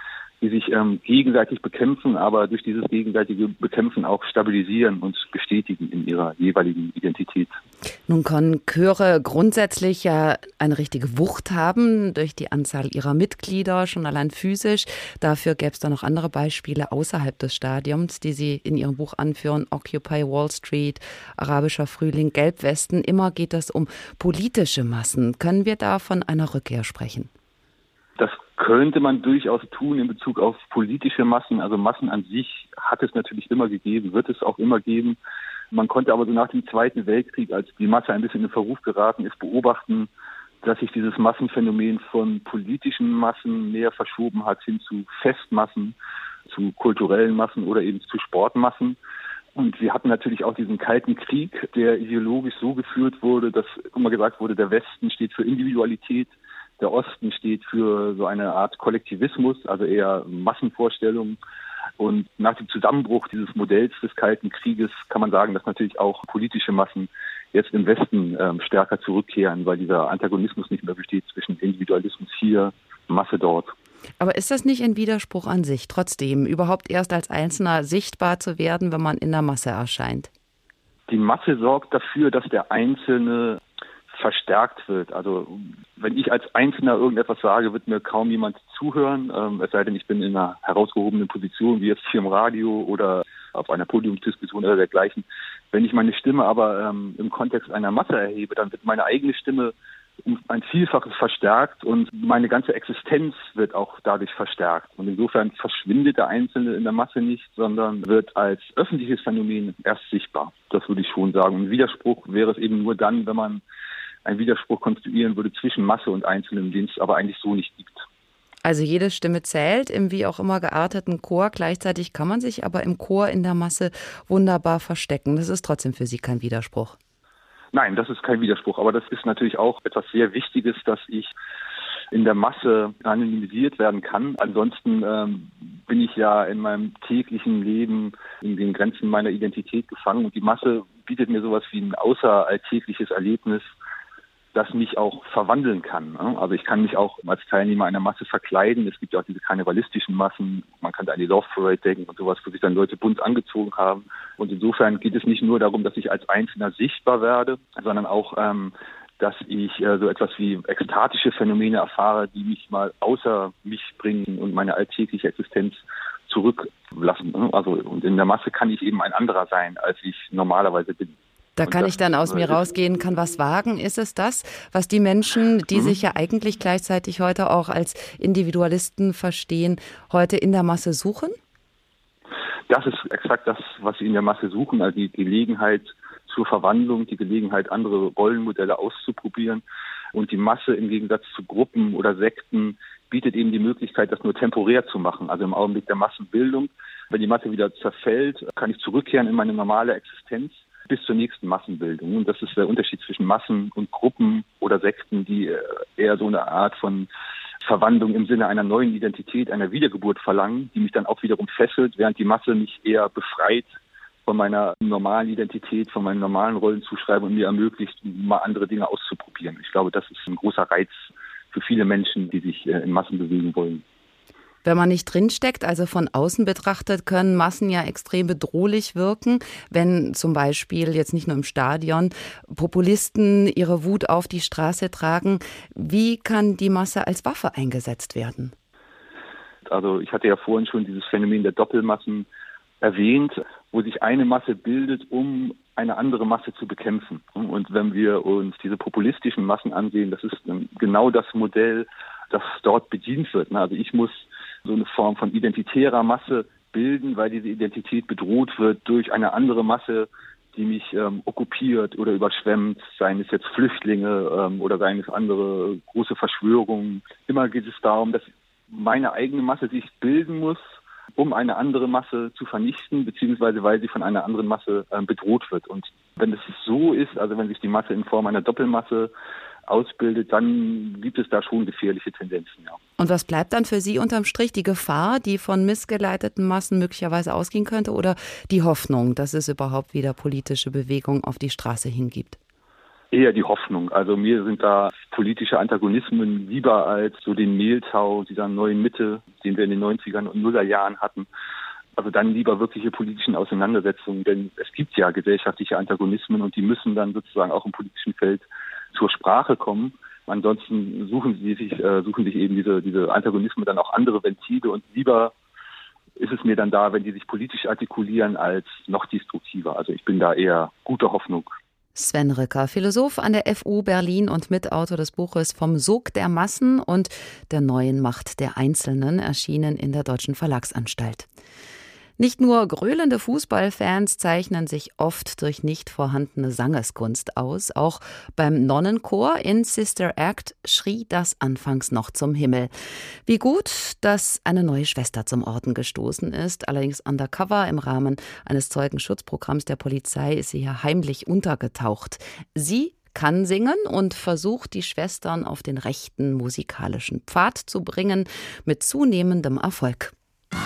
die sich ähm, gegenseitig bekämpfen, aber durch dieses gegenseitige Bekämpfen auch stabilisieren und bestätigen in ihrer jeweiligen Identität. Nun können Chöre grundsätzlich ja eine richtige Wucht haben durch die Anzahl ihrer Mitglieder, schon allein physisch. Dafür gäbe es da noch andere Beispiele außerhalb des Stadions, die Sie in Ihrem Buch anführen. Occupy Wall Street, Arabischer Frühling, Gelbwesten. Immer geht es um politische Massen. Können wir da von einer Rückkehr sprechen? Das könnte man durchaus tun in Bezug auf politische Massen. Also Massen an sich hat es natürlich immer gegeben, wird es auch immer geben. Man konnte aber so nach dem Zweiten Weltkrieg, als die Masse ein bisschen in Verruf geraten ist, beobachten, dass sich dieses Massenphänomen von politischen Massen näher verschoben hat hin zu Festmassen, zu kulturellen Massen oder eben zu Sportmassen. Und wir hatten natürlich auch diesen Kalten Krieg, der ideologisch so geführt wurde, dass immer gesagt wurde, der Westen steht für Individualität, der Osten steht für so eine Art Kollektivismus, also eher Massenvorstellungen. Und nach dem Zusammenbruch dieses Modells des Kalten Krieges kann man sagen, dass natürlich auch politische Massen jetzt im Westen ähm, stärker zurückkehren, weil dieser Antagonismus nicht mehr besteht zwischen Individualismus hier, Masse dort. Aber ist das nicht ein Widerspruch an sich, trotzdem überhaupt erst als Einzelner sichtbar zu werden, wenn man in der Masse erscheint? Die Masse sorgt dafür, dass der Einzelne verstärkt wird. Also wenn ich als Einzelner irgendetwas sage, wird mir kaum jemand zuhören, ähm, es sei denn, ich bin in einer herausgehobenen Position, wie jetzt hier im Radio oder auf einer Podiumsdiskussion oder dergleichen. Wenn ich meine Stimme aber ähm, im Kontext einer Masse erhebe, dann wird meine eigene Stimme um ein Vielfaches verstärkt und meine ganze Existenz wird auch dadurch verstärkt. Und insofern verschwindet der Einzelne in der Masse nicht, sondern wird als öffentliches Phänomen erst sichtbar. Das würde ich schon sagen. Ein Widerspruch wäre es eben nur dann, wenn man einen Widerspruch konstruieren würde zwischen Masse und Einzelnen, den es aber eigentlich so nicht gibt. Also jede Stimme zählt im wie auch immer gearteten Chor. Gleichzeitig kann man sich aber im Chor in der Masse wunderbar verstecken. Das ist trotzdem für Sie kein Widerspruch. Nein, das ist kein Widerspruch. Aber das ist natürlich auch etwas sehr Wichtiges, dass ich in der Masse anonymisiert werden kann. Ansonsten ähm, bin ich ja in meinem täglichen Leben in den Grenzen meiner Identität gefangen. Und die Masse bietet mir sowas wie ein außeralltägliches Erlebnis, das mich auch verwandeln kann. Also ich kann mich auch als Teilnehmer einer Masse verkleiden. Es gibt ja auch diese karnevalistischen Massen. Man kann an die Love Parade denken und sowas, wo sich dann Leute bunt angezogen haben. Und insofern geht es nicht nur darum, dass ich als Einzelner sichtbar werde, sondern auch, ähm, dass ich äh, so etwas wie ekstatische Phänomene erfahre, die mich mal außer mich bringen und meine alltägliche Existenz zurücklassen. Also und in der Masse kann ich eben ein anderer sein, als ich normalerweise bin. Da kann ich dann aus mir rausgehen, kann was wagen. Ist es das, was die Menschen, die mhm. sich ja eigentlich gleichzeitig heute auch als Individualisten verstehen, heute in der Masse suchen? Das ist exakt das, was sie in der Masse suchen, also die Gelegenheit zur Verwandlung, die Gelegenheit, andere Rollenmodelle auszuprobieren. Und die Masse im Gegensatz zu Gruppen oder Sekten bietet eben die Möglichkeit, das nur temporär zu machen, also im Augenblick der Massenbildung. Wenn die Masse wieder zerfällt, kann ich zurückkehren in meine normale Existenz bis zur nächsten Massenbildung. Und das ist der Unterschied zwischen Massen und Gruppen oder Sekten, die eher so eine Art von Verwandlung im Sinne einer neuen Identität, einer Wiedergeburt verlangen, die mich dann auch wiederum fesselt, während die Masse mich eher befreit von meiner normalen Identität, von meinen normalen Rollenzuschreibungen und mir ermöglicht, mal andere Dinge auszuprobieren. Ich glaube, das ist ein großer Reiz für viele Menschen, die sich in Massen bewegen wollen. Wenn man nicht drinsteckt, also von außen betrachtet, können Massen ja extrem bedrohlich wirken, wenn zum Beispiel jetzt nicht nur im Stadion Populisten ihre Wut auf die Straße tragen. Wie kann die Masse als Waffe eingesetzt werden? Also ich hatte ja vorhin schon dieses Phänomen der Doppelmassen erwähnt, wo sich eine Masse bildet, um eine andere Masse zu bekämpfen. Und wenn wir uns diese populistischen Massen ansehen, das ist genau das Modell, das dort bedient wird. Also ich muss so eine Form von identitärer Masse bilden, weil diese Identität bedroht wird durch eine andere Masse, die mich ähm, okkupiert oder überschwemmt, seien es jetzt Flüchtlinge ähm, oder seien es andere große Verschwörungen. Immer geht es darum, dass meine eigene Masse sich bilden muss, um eine andere Masse zu vernichten, beziehungsweise weil sie von einer anderen Masse äh, bedroht wird. Und wenn es so ist, also wenn sich die Masse in Form einer Doppelmasse ausbildet, dann gibt es da schon gefährliche Tendenzen. Ja. Und was bleibt dann für Sie unterm Strich? Die Gefahr, die von missgeleiteten Massen möglicherweise ausgehen könnte, oder die Hoffnung, dass es überhaupt wieder politische Bewegung auf die Straße hingibt? Eher die Hoffnung. Also mir sind da politische Antagonismen lieber als so den Mehltau dieser neuen Mitte, den wir in den neunzigern und Nullerjahren hatten. Also dann lieber wirkliche politischen Auseinandersetzungen, denn es gibt ja gesellschaftliche Antagonismen und die müssen dann sozusagen auch im politischen Feld zur Sprache kommen. Ansonsten suchen sie sich, äh, suchen sich eben diese, diese Antagonismen dann auch andere Ventile und lieber ist es mir dann da, wenn die sich politisch artikulieren, als noch destruktiver. Also ich bin da eher guter Hoffnung. Sven Rücker, Philosoph an der F U Berlin und Mitautor des Buches Vom Sog der Massen und der neuen Macht der Einzelnen, erschienen in der Deutschen Verlagsanstalt. Nicht nur gröhlende Fußballfans zeichnen sich oft durch nicht vorhandene Sangeskunst aus. Auch beim Nonnenchor in Sister Act schrie das anfangs noch zum Himmel. Wie gut, dass eine neue Schwester zum Orden gestoßen ist. Allerdings undercover im Rahmen eines Zeugenschutzprogramms der Polizei ist sie ja heimlich untergetaucht. Sie kann singen und versucht, die Schwestern auf den rechten musikalischen Pfad zu bringen, mit zunehmendem Erfolg.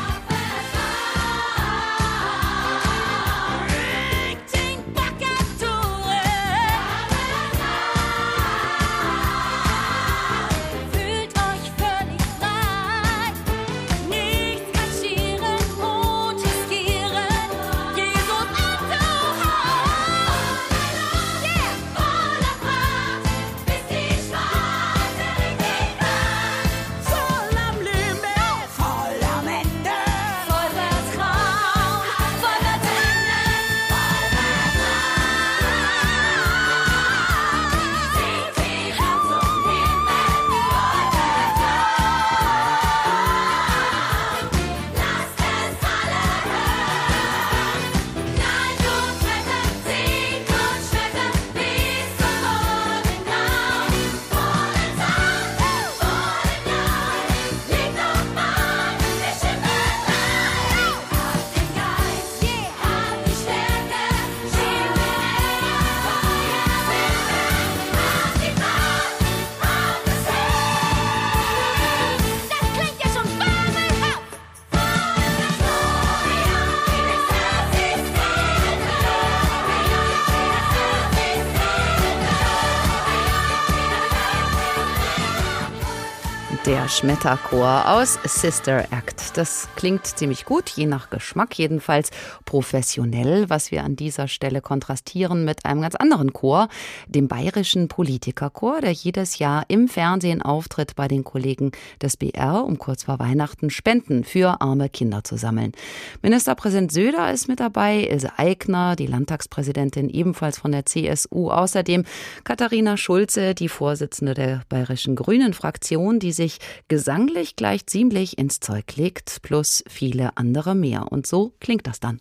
Der Schmetterchor aus Sister Act. Das klingt ziemlich gut, je nach Geschmack, jedenfalls professionell, was wir an dieser Stelle kontrastieren mit einem ganz anderen Chor, dem Bayerischen Politikerchor, der jedes Jahr im Fernsehen auftritt bei den Kollegen des B R, um kurz vor Weihnachten Spenden für arme Kinder zu sammeln. Ministerpräsident Söder ist mit dabei, Ilse Aigner, die Landtagspräsidentin ebenfalls von der C S U, außerdem Katharina Schulze, die Vorsitzende der Bayerischen Grünen-Fraktion, die sich gesanglich gleich ziemlich ins Zeug legt, plus viele andere mehr. Und so klingt das dann.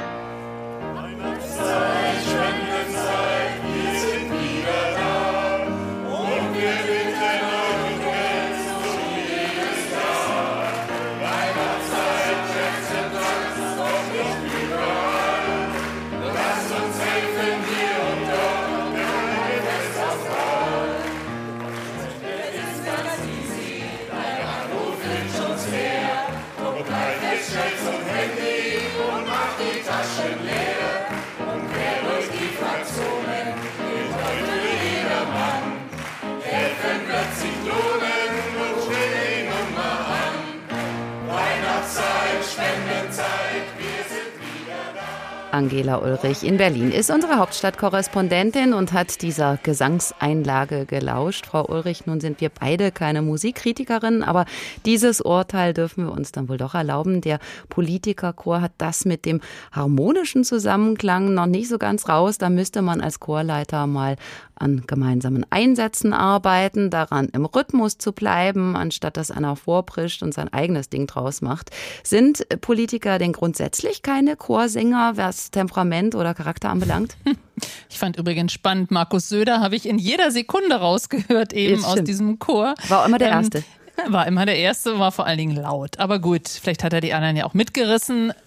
Angela Ulrich in Berlin ist unsere Hauptstadtkorrespondentin und hat dieser Gesangseinlage gelauscht. Frau Ulrich, nun sind wir beide keine Musikkritikerinnen, aber dieses Urteil dürfen wir uns dann wohl doch erlauben. Der Politikerchor hat das mit dem harmonischen Zusammenklang noch nicht so ganz raus. Da müsste man als Chorleiter mal an gemeinsamen Einsätzen arbeiten, daran im Rhythmus zu bleiben, anstatt dass einer vorprischt und sein eigenes Ding draus macht. Sind Politiker denn grundsätzlich keine Chorsänger, was Temperament oder Charakter anbelangt? Ich fand übrigens spannend, Markus Söder habe ich in jeder Sekunde rausgehört, eben aus diesem Chor. War auch immer der Erste. Ähm, War immer der Erste, war vor allen Dingen laut. Aber gut, vielleicht hat er die anderen ja auch mitgerissen.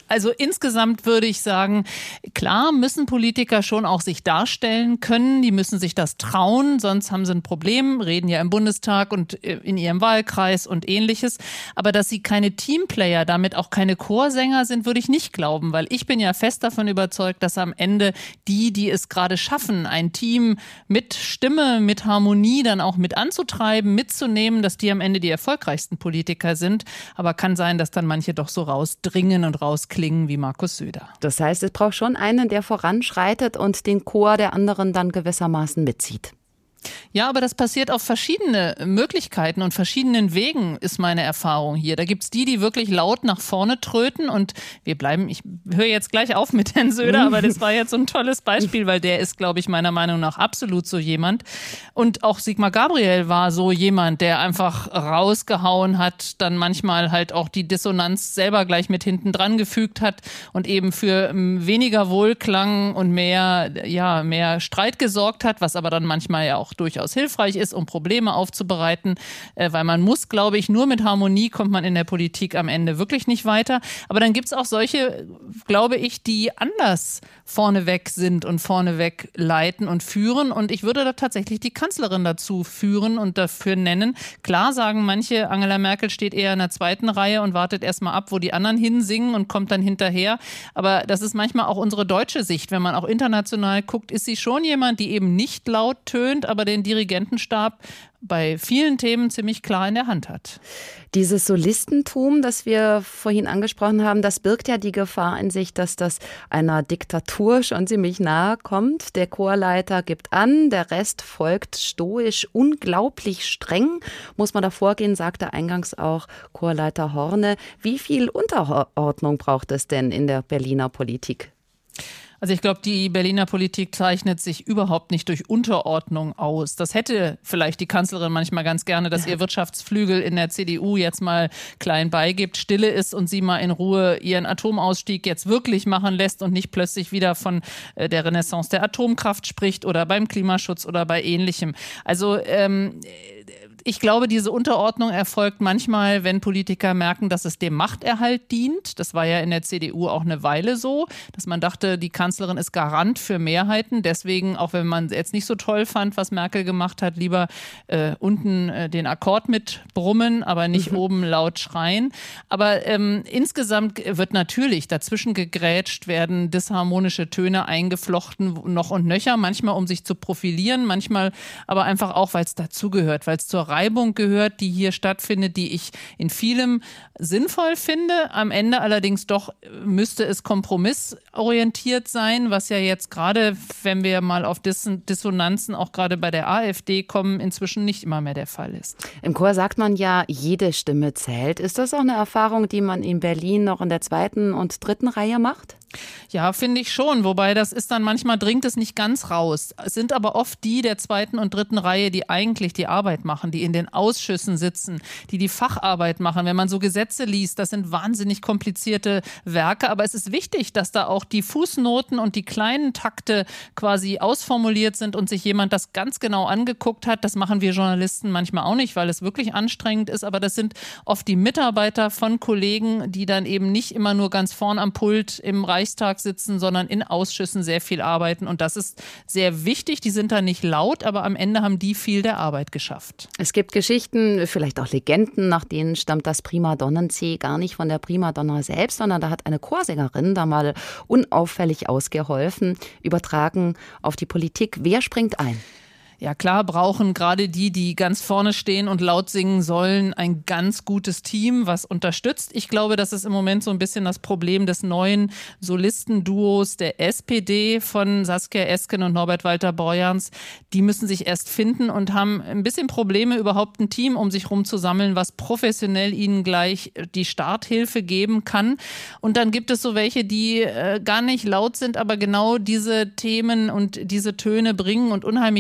Also insgesamt würde ich sagen, klar müssen Politiker schon auch sich darstellen können, die müssen sich das trauen, sonst haben sie ein Problem, reden ja im Bundestag und in ihrem Wahlkreis und ähnliches. Aber dass sie keine Teamplayer, damit auch keine Chorsänger sind, würde ich nicht glauben, weil ich bin ja fest davon überzeugt, dass am Ende die, die es gerade schaffen, ein Team mit Stimme, mit Harmonie dann auch mit anzutreiben, mitzunehmen, dass die am Ende die erfolgreichsten Politiker sind. Aber kann sein, dass dann manche doch so rausdringen und rausklingen wie Markus Söder. Das heißt, es braucht schon einen, der voranschreitet und den Chor der anderen dann gewissermaßen mitzieht. Ja, aber das passiert auf verschiedene Möglichkeiten und verschiedenen Wegen, ist meine Erfahrung hier. Da gibt's die, die wirklich laut nach vorne tröten und wir bleiben, ich höre jetzt gleich auf mit Herrn Söder, aber das war jetzt so ein tolles Beispiel, weil der ist, glaube ich, meiner Meinung nach absolut so jemand. Und auch Sigmar Gabriel war so jemand, der einfach rausgehauen hat, dann manchmal halt auch die Dissonanz selber gleich mit hinten dran gefügt hat und eben für weniger Wohlklang und mehr, ja, mehr Streit gesorgt hat, was aber dann manchmal ja auch durchaus hilfreich ist, um Probleme aufzubereiten, äh, weil man muss, glaube ich, nur mit Harmonie kommt man in der Politik am Ende wirklich nicht weiter. Aber dann gibt es auch solche, glaube ich, die anders vorneweg sind und vorneweg leiten und führen. Und ich würde da tatsächlich die Kanzlerin dazu führen und dafür nennen. Klar sagen manche, Angela Merkel steht eher in der zweiten Reihe und wartet erstmal ab, wo die anderen hinsingen und kommt dann hinterher. Aber das ist manchmal auch unsere deutsche Sicht. Wenn man auch international guckt, ist sie schon jemand, die eben nicht laut tönt, aber den Dirigentenstab bei vielen Themen ziemlich klar in der Hand hat. Dieses Solistentum, das wir vorhin angesprochen haben, das birgt ja die Gefahr in sich, dass das einer Diktatur schon ziemlich nahe kommt. Der Chorleiter gibt an, der Rest folgt stoisch, unglaublich streng. Muss man da vorgehen, sagte eingangs auch Chorleiter Horne. Wie viel Unterordnung braucht es denn in der Berliner Politik? Also ich glaube, die Berliner Politik zeichnet sich überhaupt nicht durch Unterordnung aus. Das hätte vielleicht die Kanzlerin manchmal ganz gerne, dass ihr Wirtschaftsflügel in der C D U jetzt mal klein beigibt, stille ist und sie mal in Ruhe ihren Atomausstieg jetzt wirklich machen lässt und nicht plötzlich wieder von der Renaissance der Atomkraft spricht oder beim Klimaschutz oder bei Ähnlichem. Also ähm, ich glaube, diese Unterordnung erfolgt manchmal, wenn Politiker merken, dass es dem Machterhalt dient. Das war ja in der C D U auch eine Weile so, dass man dachte, die Kanzlerin ist Garant für Mehrheiten. Deswegen, auch wenn man jetzt nicht so toll fand, was Merkel gemacht hat, lieber äh, unten äh, den Akkord mit brummen, aber nicht mhm. oben laut schreien. Aber ähm, insgesamt wird natürlich dazwischen gegrätscht, werden disharmonische Töne eingeflochten, noch und nöcher. Manchmal, um sich zu profilieren, manchmal aber einfach auch, weil es dazugehört, weil es zur Reibung gehört, die hier stattfindet, die ich in vielem sinnvoll finde. Am Ende allerdings doch müsste es kompromissorientiert sein, was ja jetzt gerade, wenn wir mal auf Dissonanzen auch gerade bei der AfD kommen, inzwischen nicht immer mehr der Fall ist. Im Chor sagt man ja, jede Stimme zählt. Ist das auch eine Erfahrung, die man in Berlin noch in der zweiten und dritten Reihe macht? Ja, finde ich schon. Wobei das ist dann manchmal dringt es nicht ganz raus. Es sind aber oft die der zweiten und dritten Reihe, die eigentlich die Arbeit machen, die in den Ausschüssen sitzen, die die Facharbeit machen. Wenn man so Gesetze liest, das sind wahnsinnig komplizierte Werke. Aber es ist wichtig, dass da auch die Fußnoten und die kleinen Takte quasi ausformuliert sind und sich jemand das ganz genau angeguckt hat. Das machen wir Journalisten manchmal auch nicht, weil es wirklich anstrengend ist. Aber das sind oft die Mitarbeiter von Kollegen, die dann eben nicht immer nur ganz vorn am Pult im Reichstag sitzen, sondern in Ausschüssen sehr viel arbeiten. Und das ist sehr wichtig. Die sind da nicht laut, aber am Ende haben die viel der Arbeit geschafft. Es gibt Geschichten, vielleicht auch Legenden, nach denen stammt das Primadonnenc gar nicht von der Primadonna selbst, sondern da hat eine Chorsängerin da mal unauffällig ausgeholfen, übertragen auf die Politik. Wer springt ein? Ja, klar brauchen gerade die, die ganz vorne stehen und laut singen sollen, ein ganz gutes Team, was unterstützt. Ich glaube, das ist im Moment so ein bisschen das Problem des neuen Solistenduos der S P D von Saskia Esken und Norbert Walter Borjans. Die müssen sich erst finden und haben ein bisschen Probleme, überhaupt ein Team um sich rum zu sammeln, was professionell ihnen gleich die Starthilfe geben kann. Und dann gibt es so welche, die äh, gar nicht laut sind, aber genau diese Themen und diese Töne bringen und unheimlich zusammen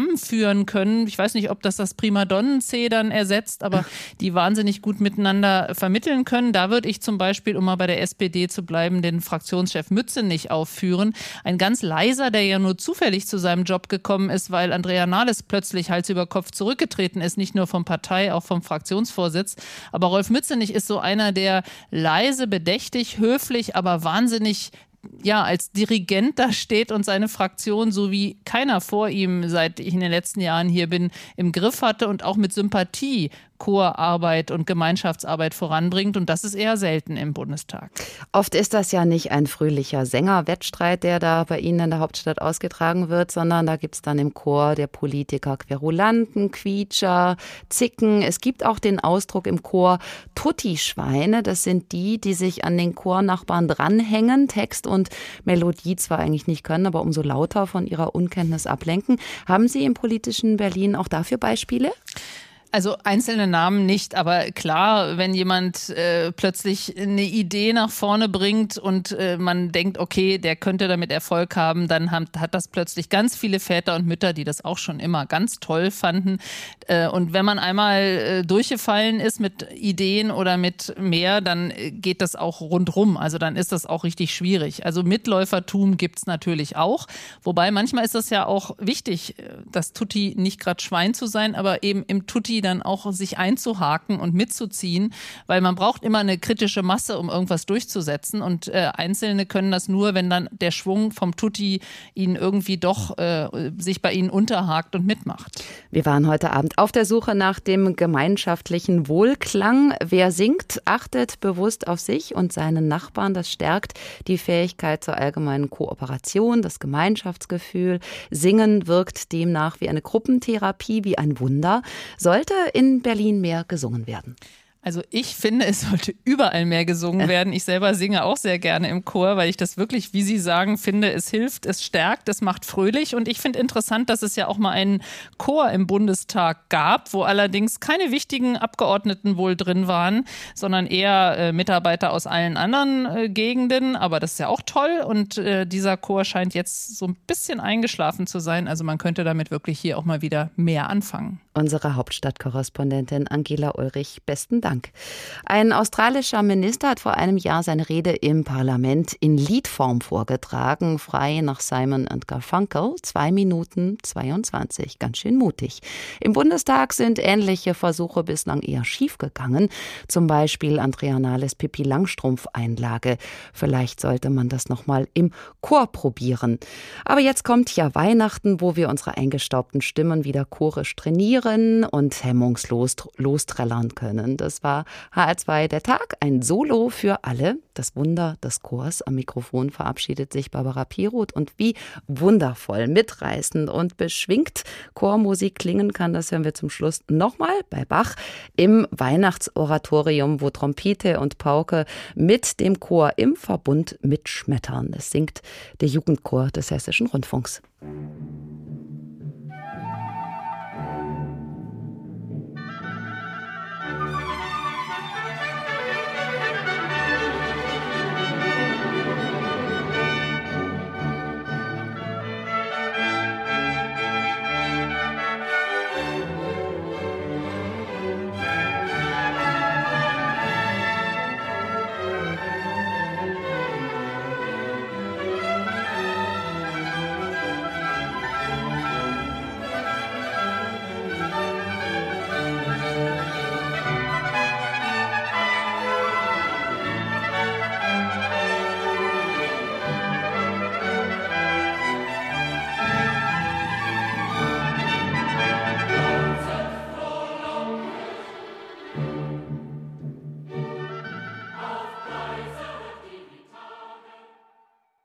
zusammenführen können. Ich weiß nicht, ob das das Primadonnen-C dann ersetzt, aber die wahnsinnig gut miteinander vermitteln können. Da würde ich zum Beispiel, um mal bei der S P D zu bleiben, den Fraktionschef Mützenich aufführen. Ein ganz leiser, der ja nur zufällig zu seinem Job gekommen ist, weil Andrea Nahles plötzlich Hals über Kopf zurückgetreten ist, nicht nur vom Partei, auch vom Fraktionsvorsitz. Aber Rolf Mützenich ist so einer, der leise, bedächtig, höflich, aber wahnsinnig ja, als Dirigent da steht und seine Fraktion, so wie keiner vor ihm, seit ich in den letzten Jahren hier bin, im Griff hatte und auch mit Sympathie Chorarbeit und Gemeinschaftsarbeit voranbringt. Und das ist eher selten im Bundestag. Oft ist das ja nicht ein fröhlicher Sängerwettstreit, der da bei Ihnen in der Hauptstadt ausgetragen wird, sondern da gibt es dann im Chor der Politiker Querulanten, Quietscher, Zicken. Es gibt auch den Ausdruck im Chor Tutti-Schweine. Das sind die, die sich an den Chornachbarn dranhängen, Text und Melodie zwar eigentlich nicht können, aber umso lauter von ihrer Unkenntnis ablenken. Haben Sie im politischen Berlin auch dafür Beispiele? Also einzelne Namen nicht, aber klar, wenn jemand äh, plötzlich eine Idee nach vorne bringt und äh, man denkt, okay, der könnte damit Erfolg haben, dann hat, hat das plötzlich ganz viele Väter und Mütter, die das auch schon immer ganz toll fanden. Äh, und wenn man einmal äh, durchgefallen ist mit Ideen oder mit mehr, dann geht das auch rundrum. Also dann ist das auch richtig schwierig. Also Mitläufertum gibt's natürlich auch. Wobei manchmal ist das ja auch wichtig, das Tutti nicht gerade Schwein zu sein, aber eben im Tutti dann auch sich einzuhaken und mitzuziehen, weil man braucht immer eine kritische Masse, um irgendwas durchzusetzen und äh, Einzelne können das nur, wenn dann der Schwung vom Tutti ihnen irgendwie doch äh, sich bei ihnen unterhakt und mitmacht. Wir waren heute Abend auf der Suche nach dem gemeinschaftlichen Wohlklang. Wer singt, achtet bewusst auf sich und seinen Nachbarn. Das stärkt die Fähigkeit zur allgemeinen Kooperation, das Gemeinschaftsgefühl. Singen wirkt demnach wie eine Gruppentherapie, wie ein Wunder. Sollte in Berlin mehr gesungen werden? Also ich finde, es sollte überall mehr gesungen werden. Ich selber singe auch sehr gerne im Chor, weil ich das wirklich, wie Sie sagen, finde, es hilft, es stärkt, es macht fröhlich. Und ich finde interessant, dass es ja auch mal einen Chor im Bundestag gab, wo allerdings keine wichtigen Abgeordneten wohl drin waren, sondern eher äh, Mitarbeiter aus allen anderen äh, Gegenden. Aber das ist ja auch toll. Und äh, dieser Chor scheint jetzt so ein bisschen eingeschlafen zu sein. Also man könnte damit wirklich hier auch mal wieder mehr anfangen. Unsere Hauptstadtkorrespondentin Angela Ulrich, besten Dank. Ein australischer Minister hat vor einem Jahr seine Rede im Parlament in Liedform vorgetragen, frei nach Simon und Garfunkel, zwei Minuten zweiundzwanzig. Ganz schön mutig. Im Bundestag sind ähnliche Versuche bislang eher schiefgegangen, zum Beispiel Andrea Nahles Pippi-Langstrumpf-Einlage. Vielleicht sollte man das nochmal im Chor probieren. Aber jetzt kommt ja Weihnachten, wo wir unsere eingestaubten Stimmen wieder chorisch trainieren und hemmungslos losträllern können. Das war H R zwei der Tag, ein Solo für alle. Das Wunder des Chors. Am Mikrofon verabschiedet sich Barbara Piroth. Und wie wundervoll, mitreißend und beschwingt Chormusik klingen kann, das hören wir zum Schluss nochmal bei Bach im Weihnachtsoratorium, wo Trompete und Pauke mit dem Chor im Verbund mitschmettern. Es singt der Jugendchor des Hessischen Rundfunks.